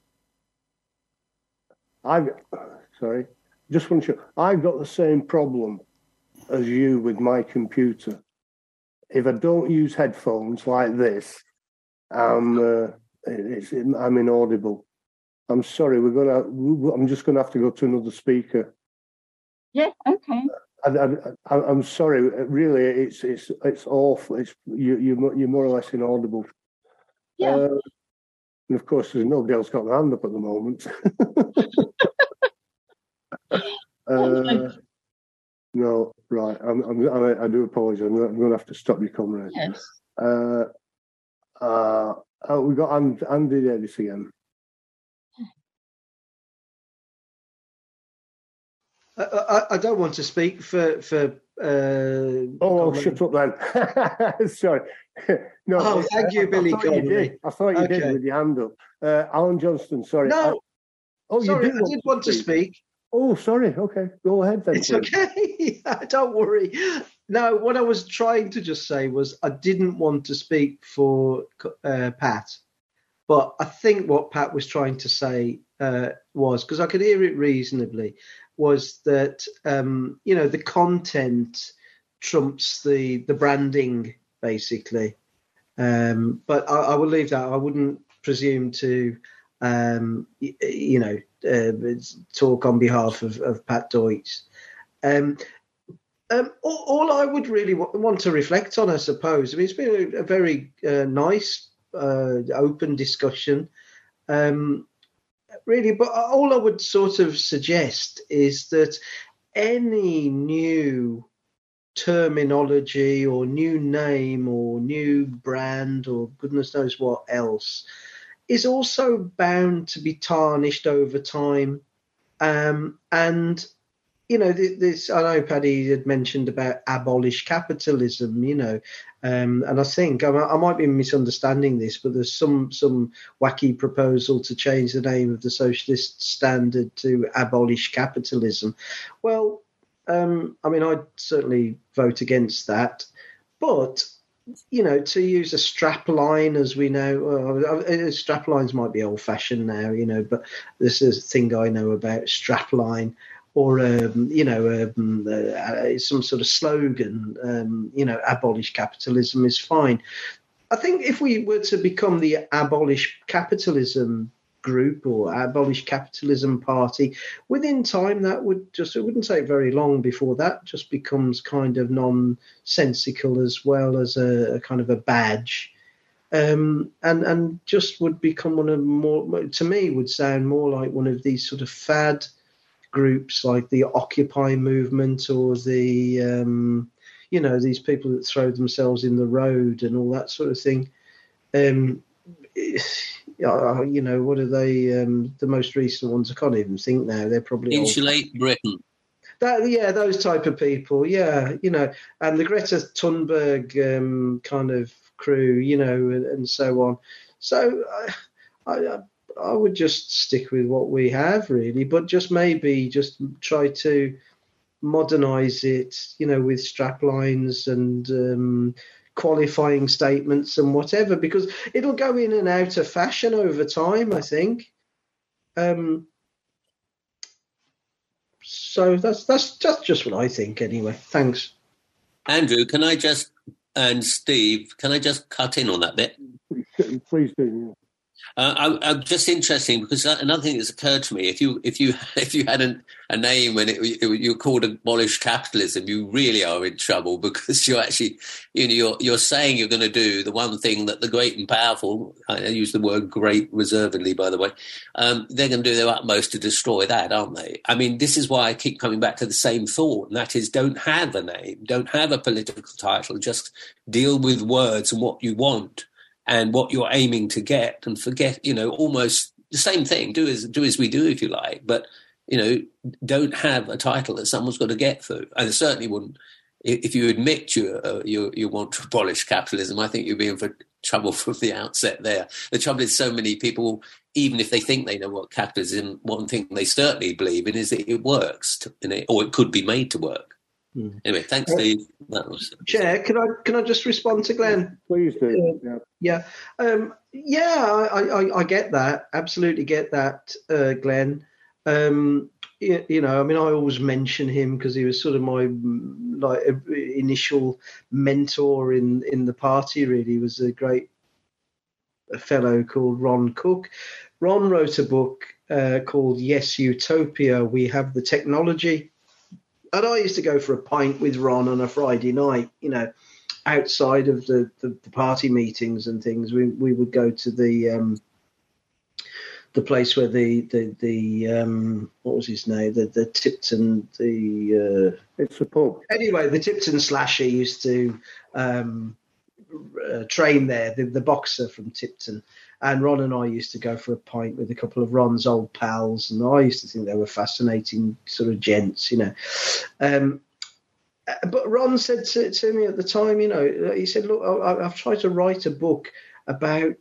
I've sorry, just want to show. I've got the same problem as you with my computer. If I don't use headphones like this, I'm uh, it's, I'm inaudible. I'm sorry. We're gonna. I'm just gonna have to go to another speaker. Yeah. Okay. I, I, I'm sorry. Really, it's it's it's awful. It's you you you're more or less inaudible. Yeah. Uh, and of course, there's nobody else got their hand up at the moment. uh, no, right. I'm, I'm, I, I do apologise. I'm, I'm going to have to stop you, comrade. Yes. Uh, uh, oh, we got Andy, Andy Davis again. I, I don't want to speak for for. Uh, oh, oh shut up then. Sorry. No. Oh, thank you, I, Billy I thought you did. I thought you okay. did with your hand up. Uh, Alan Johnston. Sorry. No. I, oh, sorry, you did I did want to speak. Oh, sorry. Okay, go ahead then. It's please. okay. Don't worry. No, what I was trying to just say was I didn't want to speak for uh, Pat, but I think what Pat was trying to say uh, was, because I could hear it reasonably, was that um, you know the content trumps the the branding basically. Um, but I, I will leave that. I wouldn't presume to, um, y- you know, uh, talk on behalf of, of Pat Deutsch. Um, um, all, all I would really w- want to reflect on, I suppose, I mean, it's been a, a very uh, nice, uh, open discussion, um, really. But all I would sort of suggest is that any new terminology or new name or new brand or goodness knows what else is also bound to be tarnished over time. Um, and, you know, this, I know Paddy had mentioned about abolish capitalism, you know, um, and I think I, I might be misunderstanding this, but there's some, some wacky proposal to change the name of the Socialist Standard to abolish capitalism. Well, Um, I mean, I'd certainly vote against that. But, you know, to use a strap line, as we know, uh, strap lines might be old-fashioned now, you know, but this is a thing I know about, strap line, or, um, you know, um, uh, some sort of slogan, um, you know, abolish capitalism is fine. I think if we were to become the abolish capitalism group or abolish capitalism party, within time that would just, it wouldn't take very long before that just becomes kind of nonsensical as well as a, a kind of a badge, um, and and just would become one of more, to me would sound more like one of these sort of fad groups like the Occupy movement or the um, you know, these people that throw themselves in the road and all that sort of thing. Um, Uh, you know, what are they? Um, the most recent ones, I can't even think now. They're probably Insulate old. Britain. That, yeah, those type of people. Yeah, you know, and the Greta Thunberg um, kind of crew, you know, and, and so on. So I, I, I would just stick with what we have, really, but just maybe just try to modernise it, you know, with strap lines and Um, qualifying statements and whatever, because it'll go in and out of fashion over time, I think. Um, so that's that's that's just what I think anyway. Thanks. Andrew, can I just, and Steve, can I just cut in on that bit? Please do. Uh, I, I'm just interesting because another thing that's occurred to me: if you if you if you had a, a name and it, it, you're called abolish capitalism, you really are in trouble because you're actually, you know, you're you're saying you're going to do the one thing that the great and powerful, I use the word great reservedly, by the way, um, they're going to do their utmost to destroy that, aren't they? I mean, this is why I keep coming back to the same thought, and that is: don't have a name, don't have a political title, just deal with words and what you want and what you're aiming to get, and forget, you know, almost the same thing. Do as do as we do, if you like, but, you know, don't have a title that someone's got to get through. And I certainly wouldn't, if you admit you uh, you you want to abolish capitalism, I think you'd be in for trouble from the outset there. The trouble is so many people even if they think they know what capitalism, one thing they certainly believe in is that it works, to, it, or it could be made to work. Hmm. Anyway, thanks, Steve. That was Chair. Can I can I just respond to Glenn? Please do. Uh, yeah, yeah, um, yeah. I, I, I get that. Absolutely get that, uh, Glenn. Um, you, you know, I mean, I always mention him because he was sort of my like initial mentor in in the party. Really, he was a great a fellow called Ron Cook. Ron wrote a book uh, called Yes, Utopia. We Have the Technology. And I used to go for a pint with Ron on a Friday night, you know, outside of the, the, the party meetings and things. We we would go to the um, the place where the the the um, what was his name? The the Tipton the uh, it's a pub. Anyway, the Tipton Slasher used to um, uh, train there. The, the boxer from Tipton. And Ron and I used to go for a pint with a couple of Ron's old pals, and I used to think they were fascinating sort of gents, you know. Um, but Ron said to, to me at the time, you know, he said, look, I, I've tried to write a book about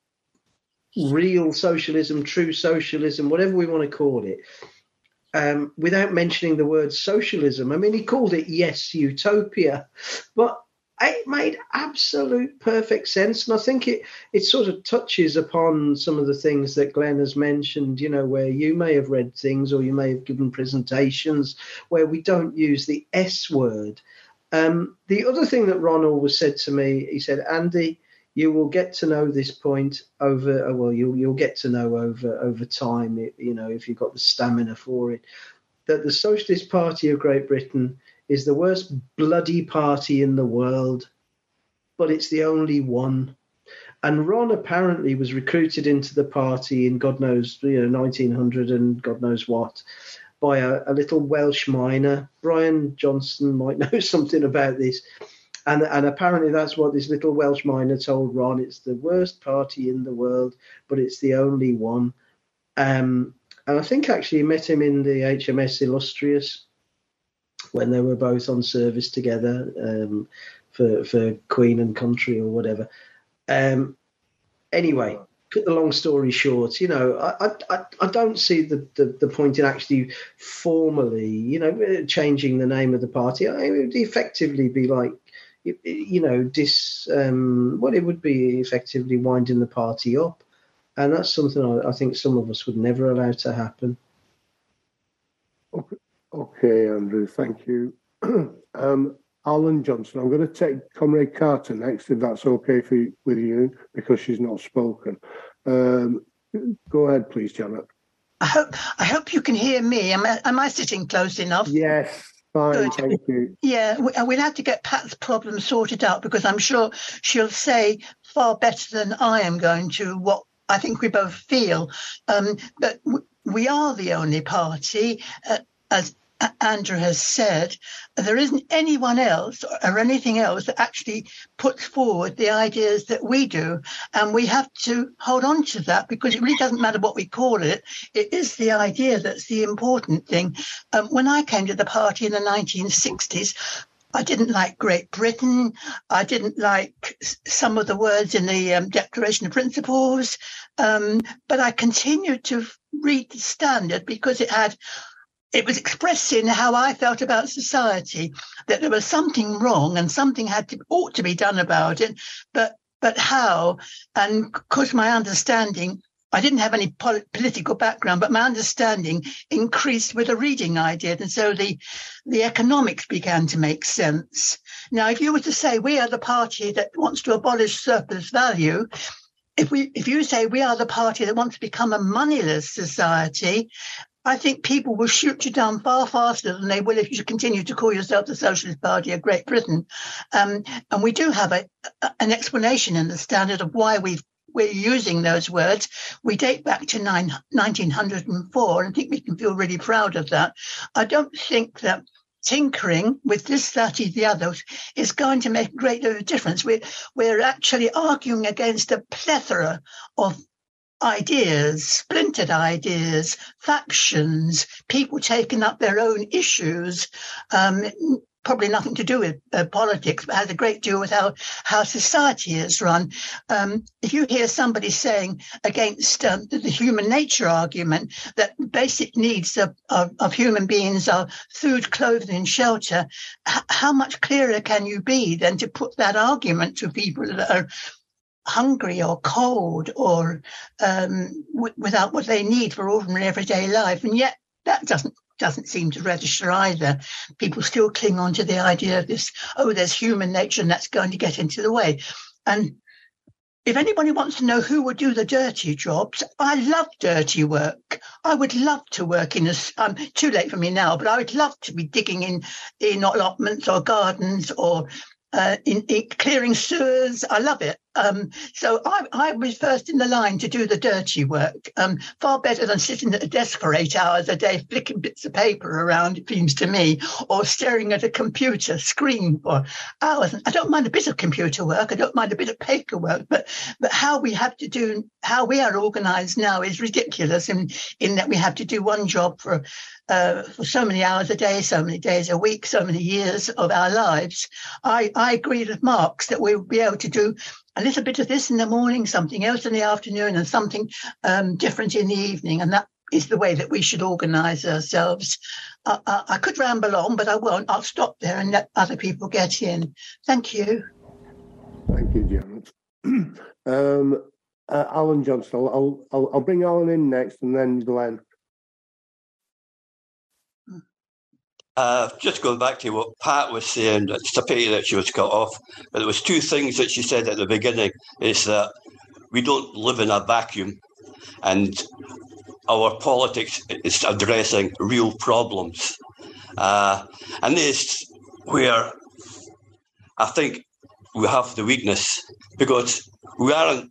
real socialism, true socialism, whatever we want to call it, um, without mentioning the word socialism. I mean, he called it Yes, Utopia, but it made absolute perfect sense. And I think it, it sort of touches upon some of the things that Glenn has mentioned, you know, where you may have read things or you may have given presentations where we don't use the S word. Um, the other thing that Ron always said to me, he said, Andy, you will get to know this point over, well, you'll, you'll get to know over, over time, you know, if you've got the stamina for it, that the Socialist Party of Great Britain is the worst bloody party in the world, but it's the only one. And Ron apparently was recruited into the party in God knows, you know, nineteen hundred and God knows what, by a, a little Welsh miner. Brian Johnson might know something about this. And, and apparently that's what this little Welsh miner told Ron. It's the worst party in the world, but it's the only one. Um, and I think actually he met him in the H M S Illustrious when they were both on service together um, for for Queen and Country or whatever. Um, anyway, cut the long story short, you know, I I, I don't see the, the, the point in actually formally, you know, changing the name of the party. I mean, it would effectively be like, you know, dis, um, well, it would be effectively winding the party up. And that's something I, I think some of us would never allow to happen. Okay. Okay, Andrew, thank you. um, Alan Johnson, I'm going to take Comrade Carter next, if that's okay for you, with you, because she's not spoken. Um, go ahead, please, Janet. I hope I hope you can hear me. Am I, am I sitting close enough? Yes, fine, Good. Thank you. Yeah, we'll have to get Pat's problem sorted out, because I'm sure she'll say far better than I am going to what I think we both feel. Um, but we are the only party, uh, as Andrew has said, there isn't anyone else or anything else that actually puts forward the ideas that we do. And we have to hold on to that, because it really doesn't matter what we call it. It is the idea that's the important thing. Um, when I came to the party in the nineteen sixties, I didn't like Great Britain. I didn't like some of the words in the um, Declaration of Principles. Um, but I continued to read the Standard because it had It was expressing how I felt about society, that there was something wrong and something had to ought to be done about it, but but how? And because my understanding, I didn't have any pol- political background, but my understanding increased with the reading I did, and so the the economics began to make sense. Now, if you were to say we are the party that wants to abolish surplus value, if we if you say we are the party that wants to become a moneyless society, I think people will shoot you down far faster than they will if you continue to call yourself the Socialist Party of Great Britain. Um, and we do have a, a, an explanation in the Standard of why we've, we're using those words. We date back to nine, nineteen oh four, and I think we can feel really proud of that. I don't think that tinkering with this, that, or the other is going to make a great deal of difference. We're, we're actually arguing against a plethora of ideas, splintered ideas, factions, people taking up their own issues, um, probably nothing to do with uh, politics, but has a great deal with how, how society is run. Um, if you hear somebody saying against um, the human nature argument that basic needs of, of, of human beings are food, clothing, and shelter, h- how much clearer can you be than to put that argument to people that are hungry or cold or um, w- without what they need for ordinary everyday life? And yet that doesn't doesn't seem to register either. People still cling on to the idea of this, oh, there's human nature and that's going to get into the way. And if anybody wants to know who would do the dirty jobs, I love dirty work. I would love to work in a, um, too late for me now, but I would love to be digging in, in allotments or gardens or Uh, in, in clearing sewers. I love it. Um, so I, I was first in the line to do the dirty work, um, far better than sitting at a desk for eight hours a day, flicking bits of paper around, it seems to me, or staring at a computer screen for hours. I don't mind a bit of computer work. I don't mind a bit of paper work, but, but how we have to do, how we are organised now is ridiculous in, in that we have to do one job for Uh, for so many hours a day, so many days a week, so many years of our lives. I, I agree with Marx that we'll be able to do a little bit of this in the morning, something else in the afternoon, and something um, different in the evening. And that is the way that we should organise ourselves. Uh, I, I could ramble on, but I won't. I'll stop there and let other people get in. Thank you. Thank you, Janet. um, uh, Alan Johnston. I'll, I'll, I'll bring Alan in next and then Glenn. Uh, just going back to what Pat was saying, it's a pity that she was cut off, but there was two things that she said at the beginning, is that we don't live in a vacuum and our politics is addressing real problems. Uh, and this is where I think we have the weakness, because we aren't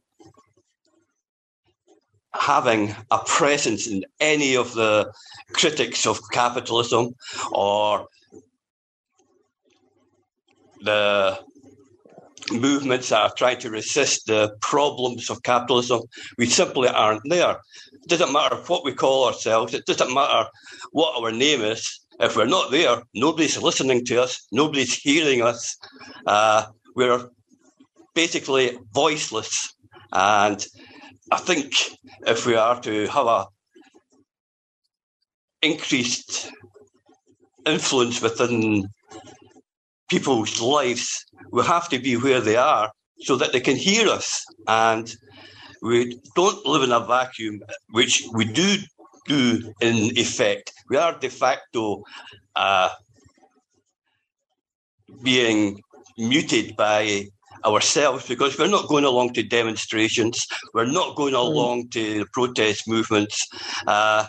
having a presence in any of the critics of capitalism or the movements that are trying to resist the problems of capitalism. We simply aren't there. It doesn't matter what we call ourselves. It doesn't matter what our name is. If we're not there, nobody's listening to us. Nobody's hearing us. Uh, we're basically voiceless. And I think if we are to have a increased influence within people's lives, we have to be where they are so that they can hear us. And we don't live in a vacuum, which we do do in effect. We are de facto uh, being muted by ourselves, because we're not going along to demonstrations, we're not going along to protest movements, uh,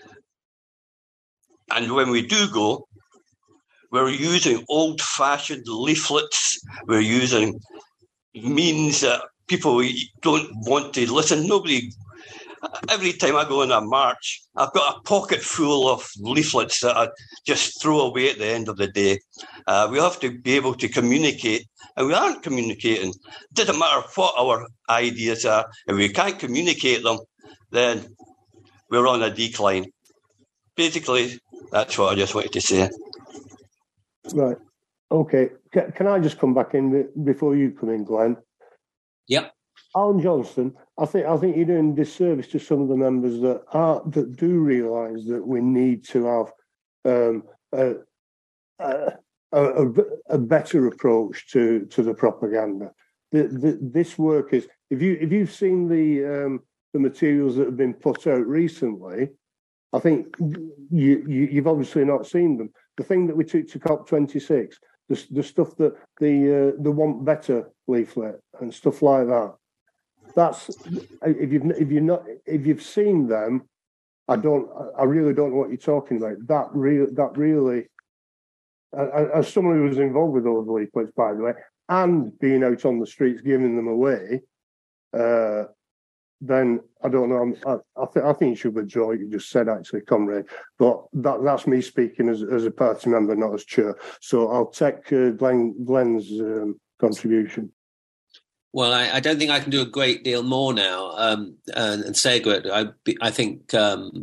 and when we do go, we're using old-fashioned leaflets, we're using means that people don't want to listen. Nobody, every time I go on a march, I've got a pocket full of leaflets that I just throw away at the end of the day. Uh, we have to be able to communicate, and we aren't communicating. It doesn't matter what our ideas are. If we can't communicate them, then we're on a decline. Basically, that's what I just wanted to say. Right. Okay. Can, can I just come back in before you come in, Glenn? Yep. Alan Johnston, I think I think you're doing disservice to some of the members that are that do realise that we need to have um, a, a, a, a better approach to, to the propaganda. The, the, this work is, if you if you've seen the um, the materials that have been put out recently, I think you, you you've obviously not seen them. The thing that we took to COP twenty-six, the the stuff that the uh, the Want Better leaflet and stuff like that. That's if you've if you're not if you've seen them, I don't I really don't know what you're talking about. That real that really, as someone who was involved with those leaflets, by the way, and being out on the streets giving them away, uh, then I don't know. I I, th- I think you should withdraw what you just said, actually, comrade. But that that's me speaking as as a party member, not as chair. So I'll take uh, Glenn Glenn's um, contribution. Well, I, I don't think I can do a great deal more now. Um, and, and Segret, I, I think um,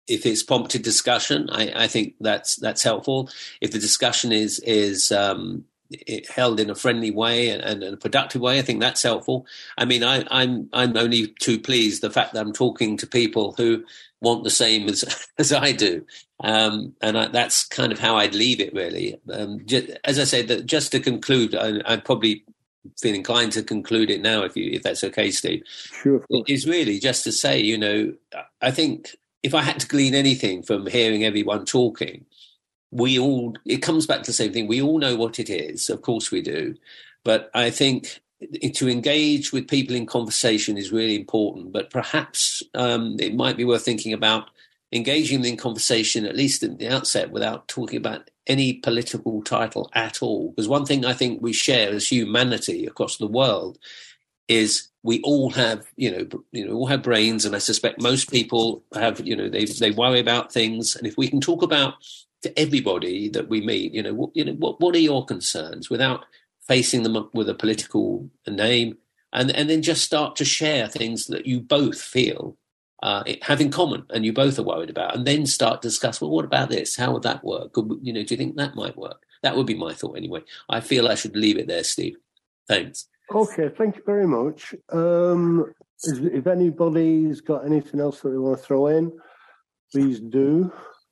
if it's prompted discussion, I, I think that's that's helpful. If the discussion is is um, it held in a friendly way and, and a productive way, I think that's helpful. I mean, I, I'm I'm only too pleased the fact that I'm talking to people who want the same as as I do, um, and I, that's kind of how I'd leave it, really. Um, just, as I say, that just to conclude, I, I'd probably feel inclined to conclude it now, if you if that's okay, Steve. Sure. Is really just to say, you know, I think if I had to glean anything from hearing everyone talking, we all, it comes back to the same thing. We all know what it is. Of course we do. But I think to engage with people in conversation is really important. But perhaps um, it might be worth thinking about engaging them in conversation, at least at the outset, without talking about any political title at all. Because one thing I think we share as humanity across the world is we all have, you know, you know, all have brains, and I suspect most people have, you know, they they worry about things. And if we can talk about to everybody that we meet, you know, what, you know, what what are your concerns, without facing them up with a political name, and and then just start to share things that you both feel uh, have in common, and you both are worried about, and then start to discuss. Well, what about this? How would that work? Could, you know, do you think that might work? That would be my thought anyway. I feel I should leave it there, Steve. Thanks. Okay, thank you very much. Um, is, if anybody's got anything else that they want to throw in, please do.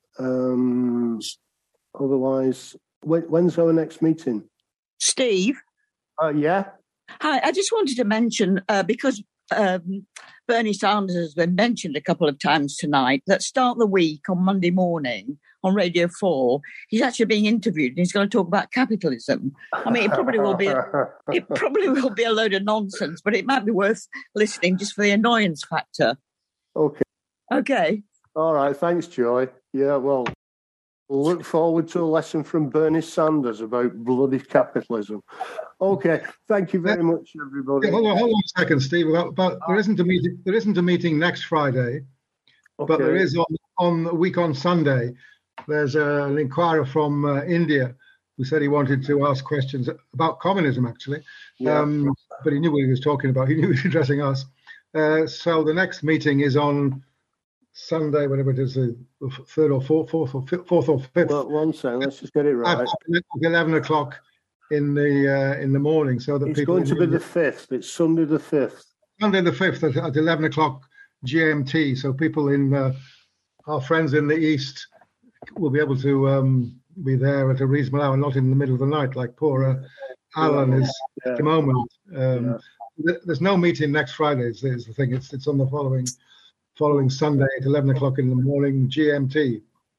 Um, otherwise, when, when's our next meeting? Steve? Uh, yeah? Hi, I just wanted to mention, uh, because um, Bernie Sanders has been mentioned a couple of times tonight, that Start the Week on Monday morning on Radio four, he's actually being interviewed and he's going to talk about capitalism. I mean, it probably will be a, it probably will be a load of nonsense, but it might be worth listening just for the annoyance factor. Okay. Okay. All right, thanks, Joy. Yeah, well, we'll look forward to a lesson from Bernie Sanders about bloody capitalism. Okay, thank you very much, everybody. Yeah, hold on, hold on a second, Steve. About, about, there isn't a meeting. There isn't a meeting next Friday, okay. But there is on on a week on Sunday. There's a, an inquirer from uh, India who said he wanted to ask questions about communism, actually. Yeah. Um, but he knew what he was talking about. He knew he was addressing us. Uh, so the next meeting is on Sunday, whatever it is, the third or fourth, fourth or fifth, fourth or fifth. Well, one second, let's just get it right. Eleven o'clock in the uh, in the morning, so that it's people. It's going to be the fifth. It's Sunday the fifth. Sunday the fifth at, at eleven o'clock G M T. So people in uh, our friends in the east will be able to um, be there at a reasonable hour, not in the middle of the night like poor uh, Alan yeah. is yeah. at the moment. Um, yeah. There's no meeting next Friday. Is, is the thing? It's it's on the following. Following Sunday at eleven o'clock in the morning, G M T.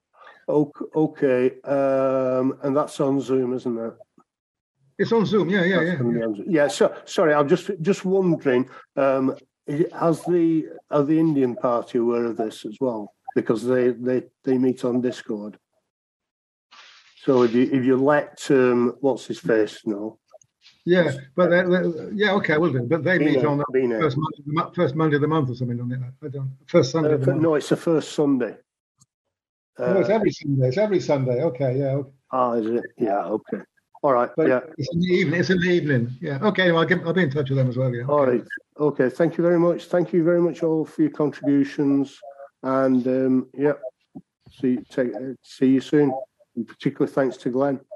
Okay, um, and that's on Zoom, isn't it? It's on Zoom, yeah, yeah, yeah. Yeah, yeah so, sorry, I'm just just wondering, um, has the are the Indian Party aware of this as well? Because they, they, they meet on Discord. So if you if you let um, what's his face know. Yeah, but they, they, yeah, okay, we'll do. But they Bino, meet on the first Monday, first Monday of the month or something, don't they? I don't. First Sunday. Uh, of the month. No, it's the first Sunday. Uh, no, it's every Sunday. It's every Sunday. Okay, yeah. Okay. Ah, is it? Yeah. Okay. All right. But yeah. It's in the evening. It's in the evening. Yeah. Okay. Well, I'll, get, I'll be in touch with them as well. Yeah. Okay. All right. Okay. Thank you very much. Thank you very much all for your contributions, and um, yeah, see take, uh, see you soon. And particularly thanks to Glenn.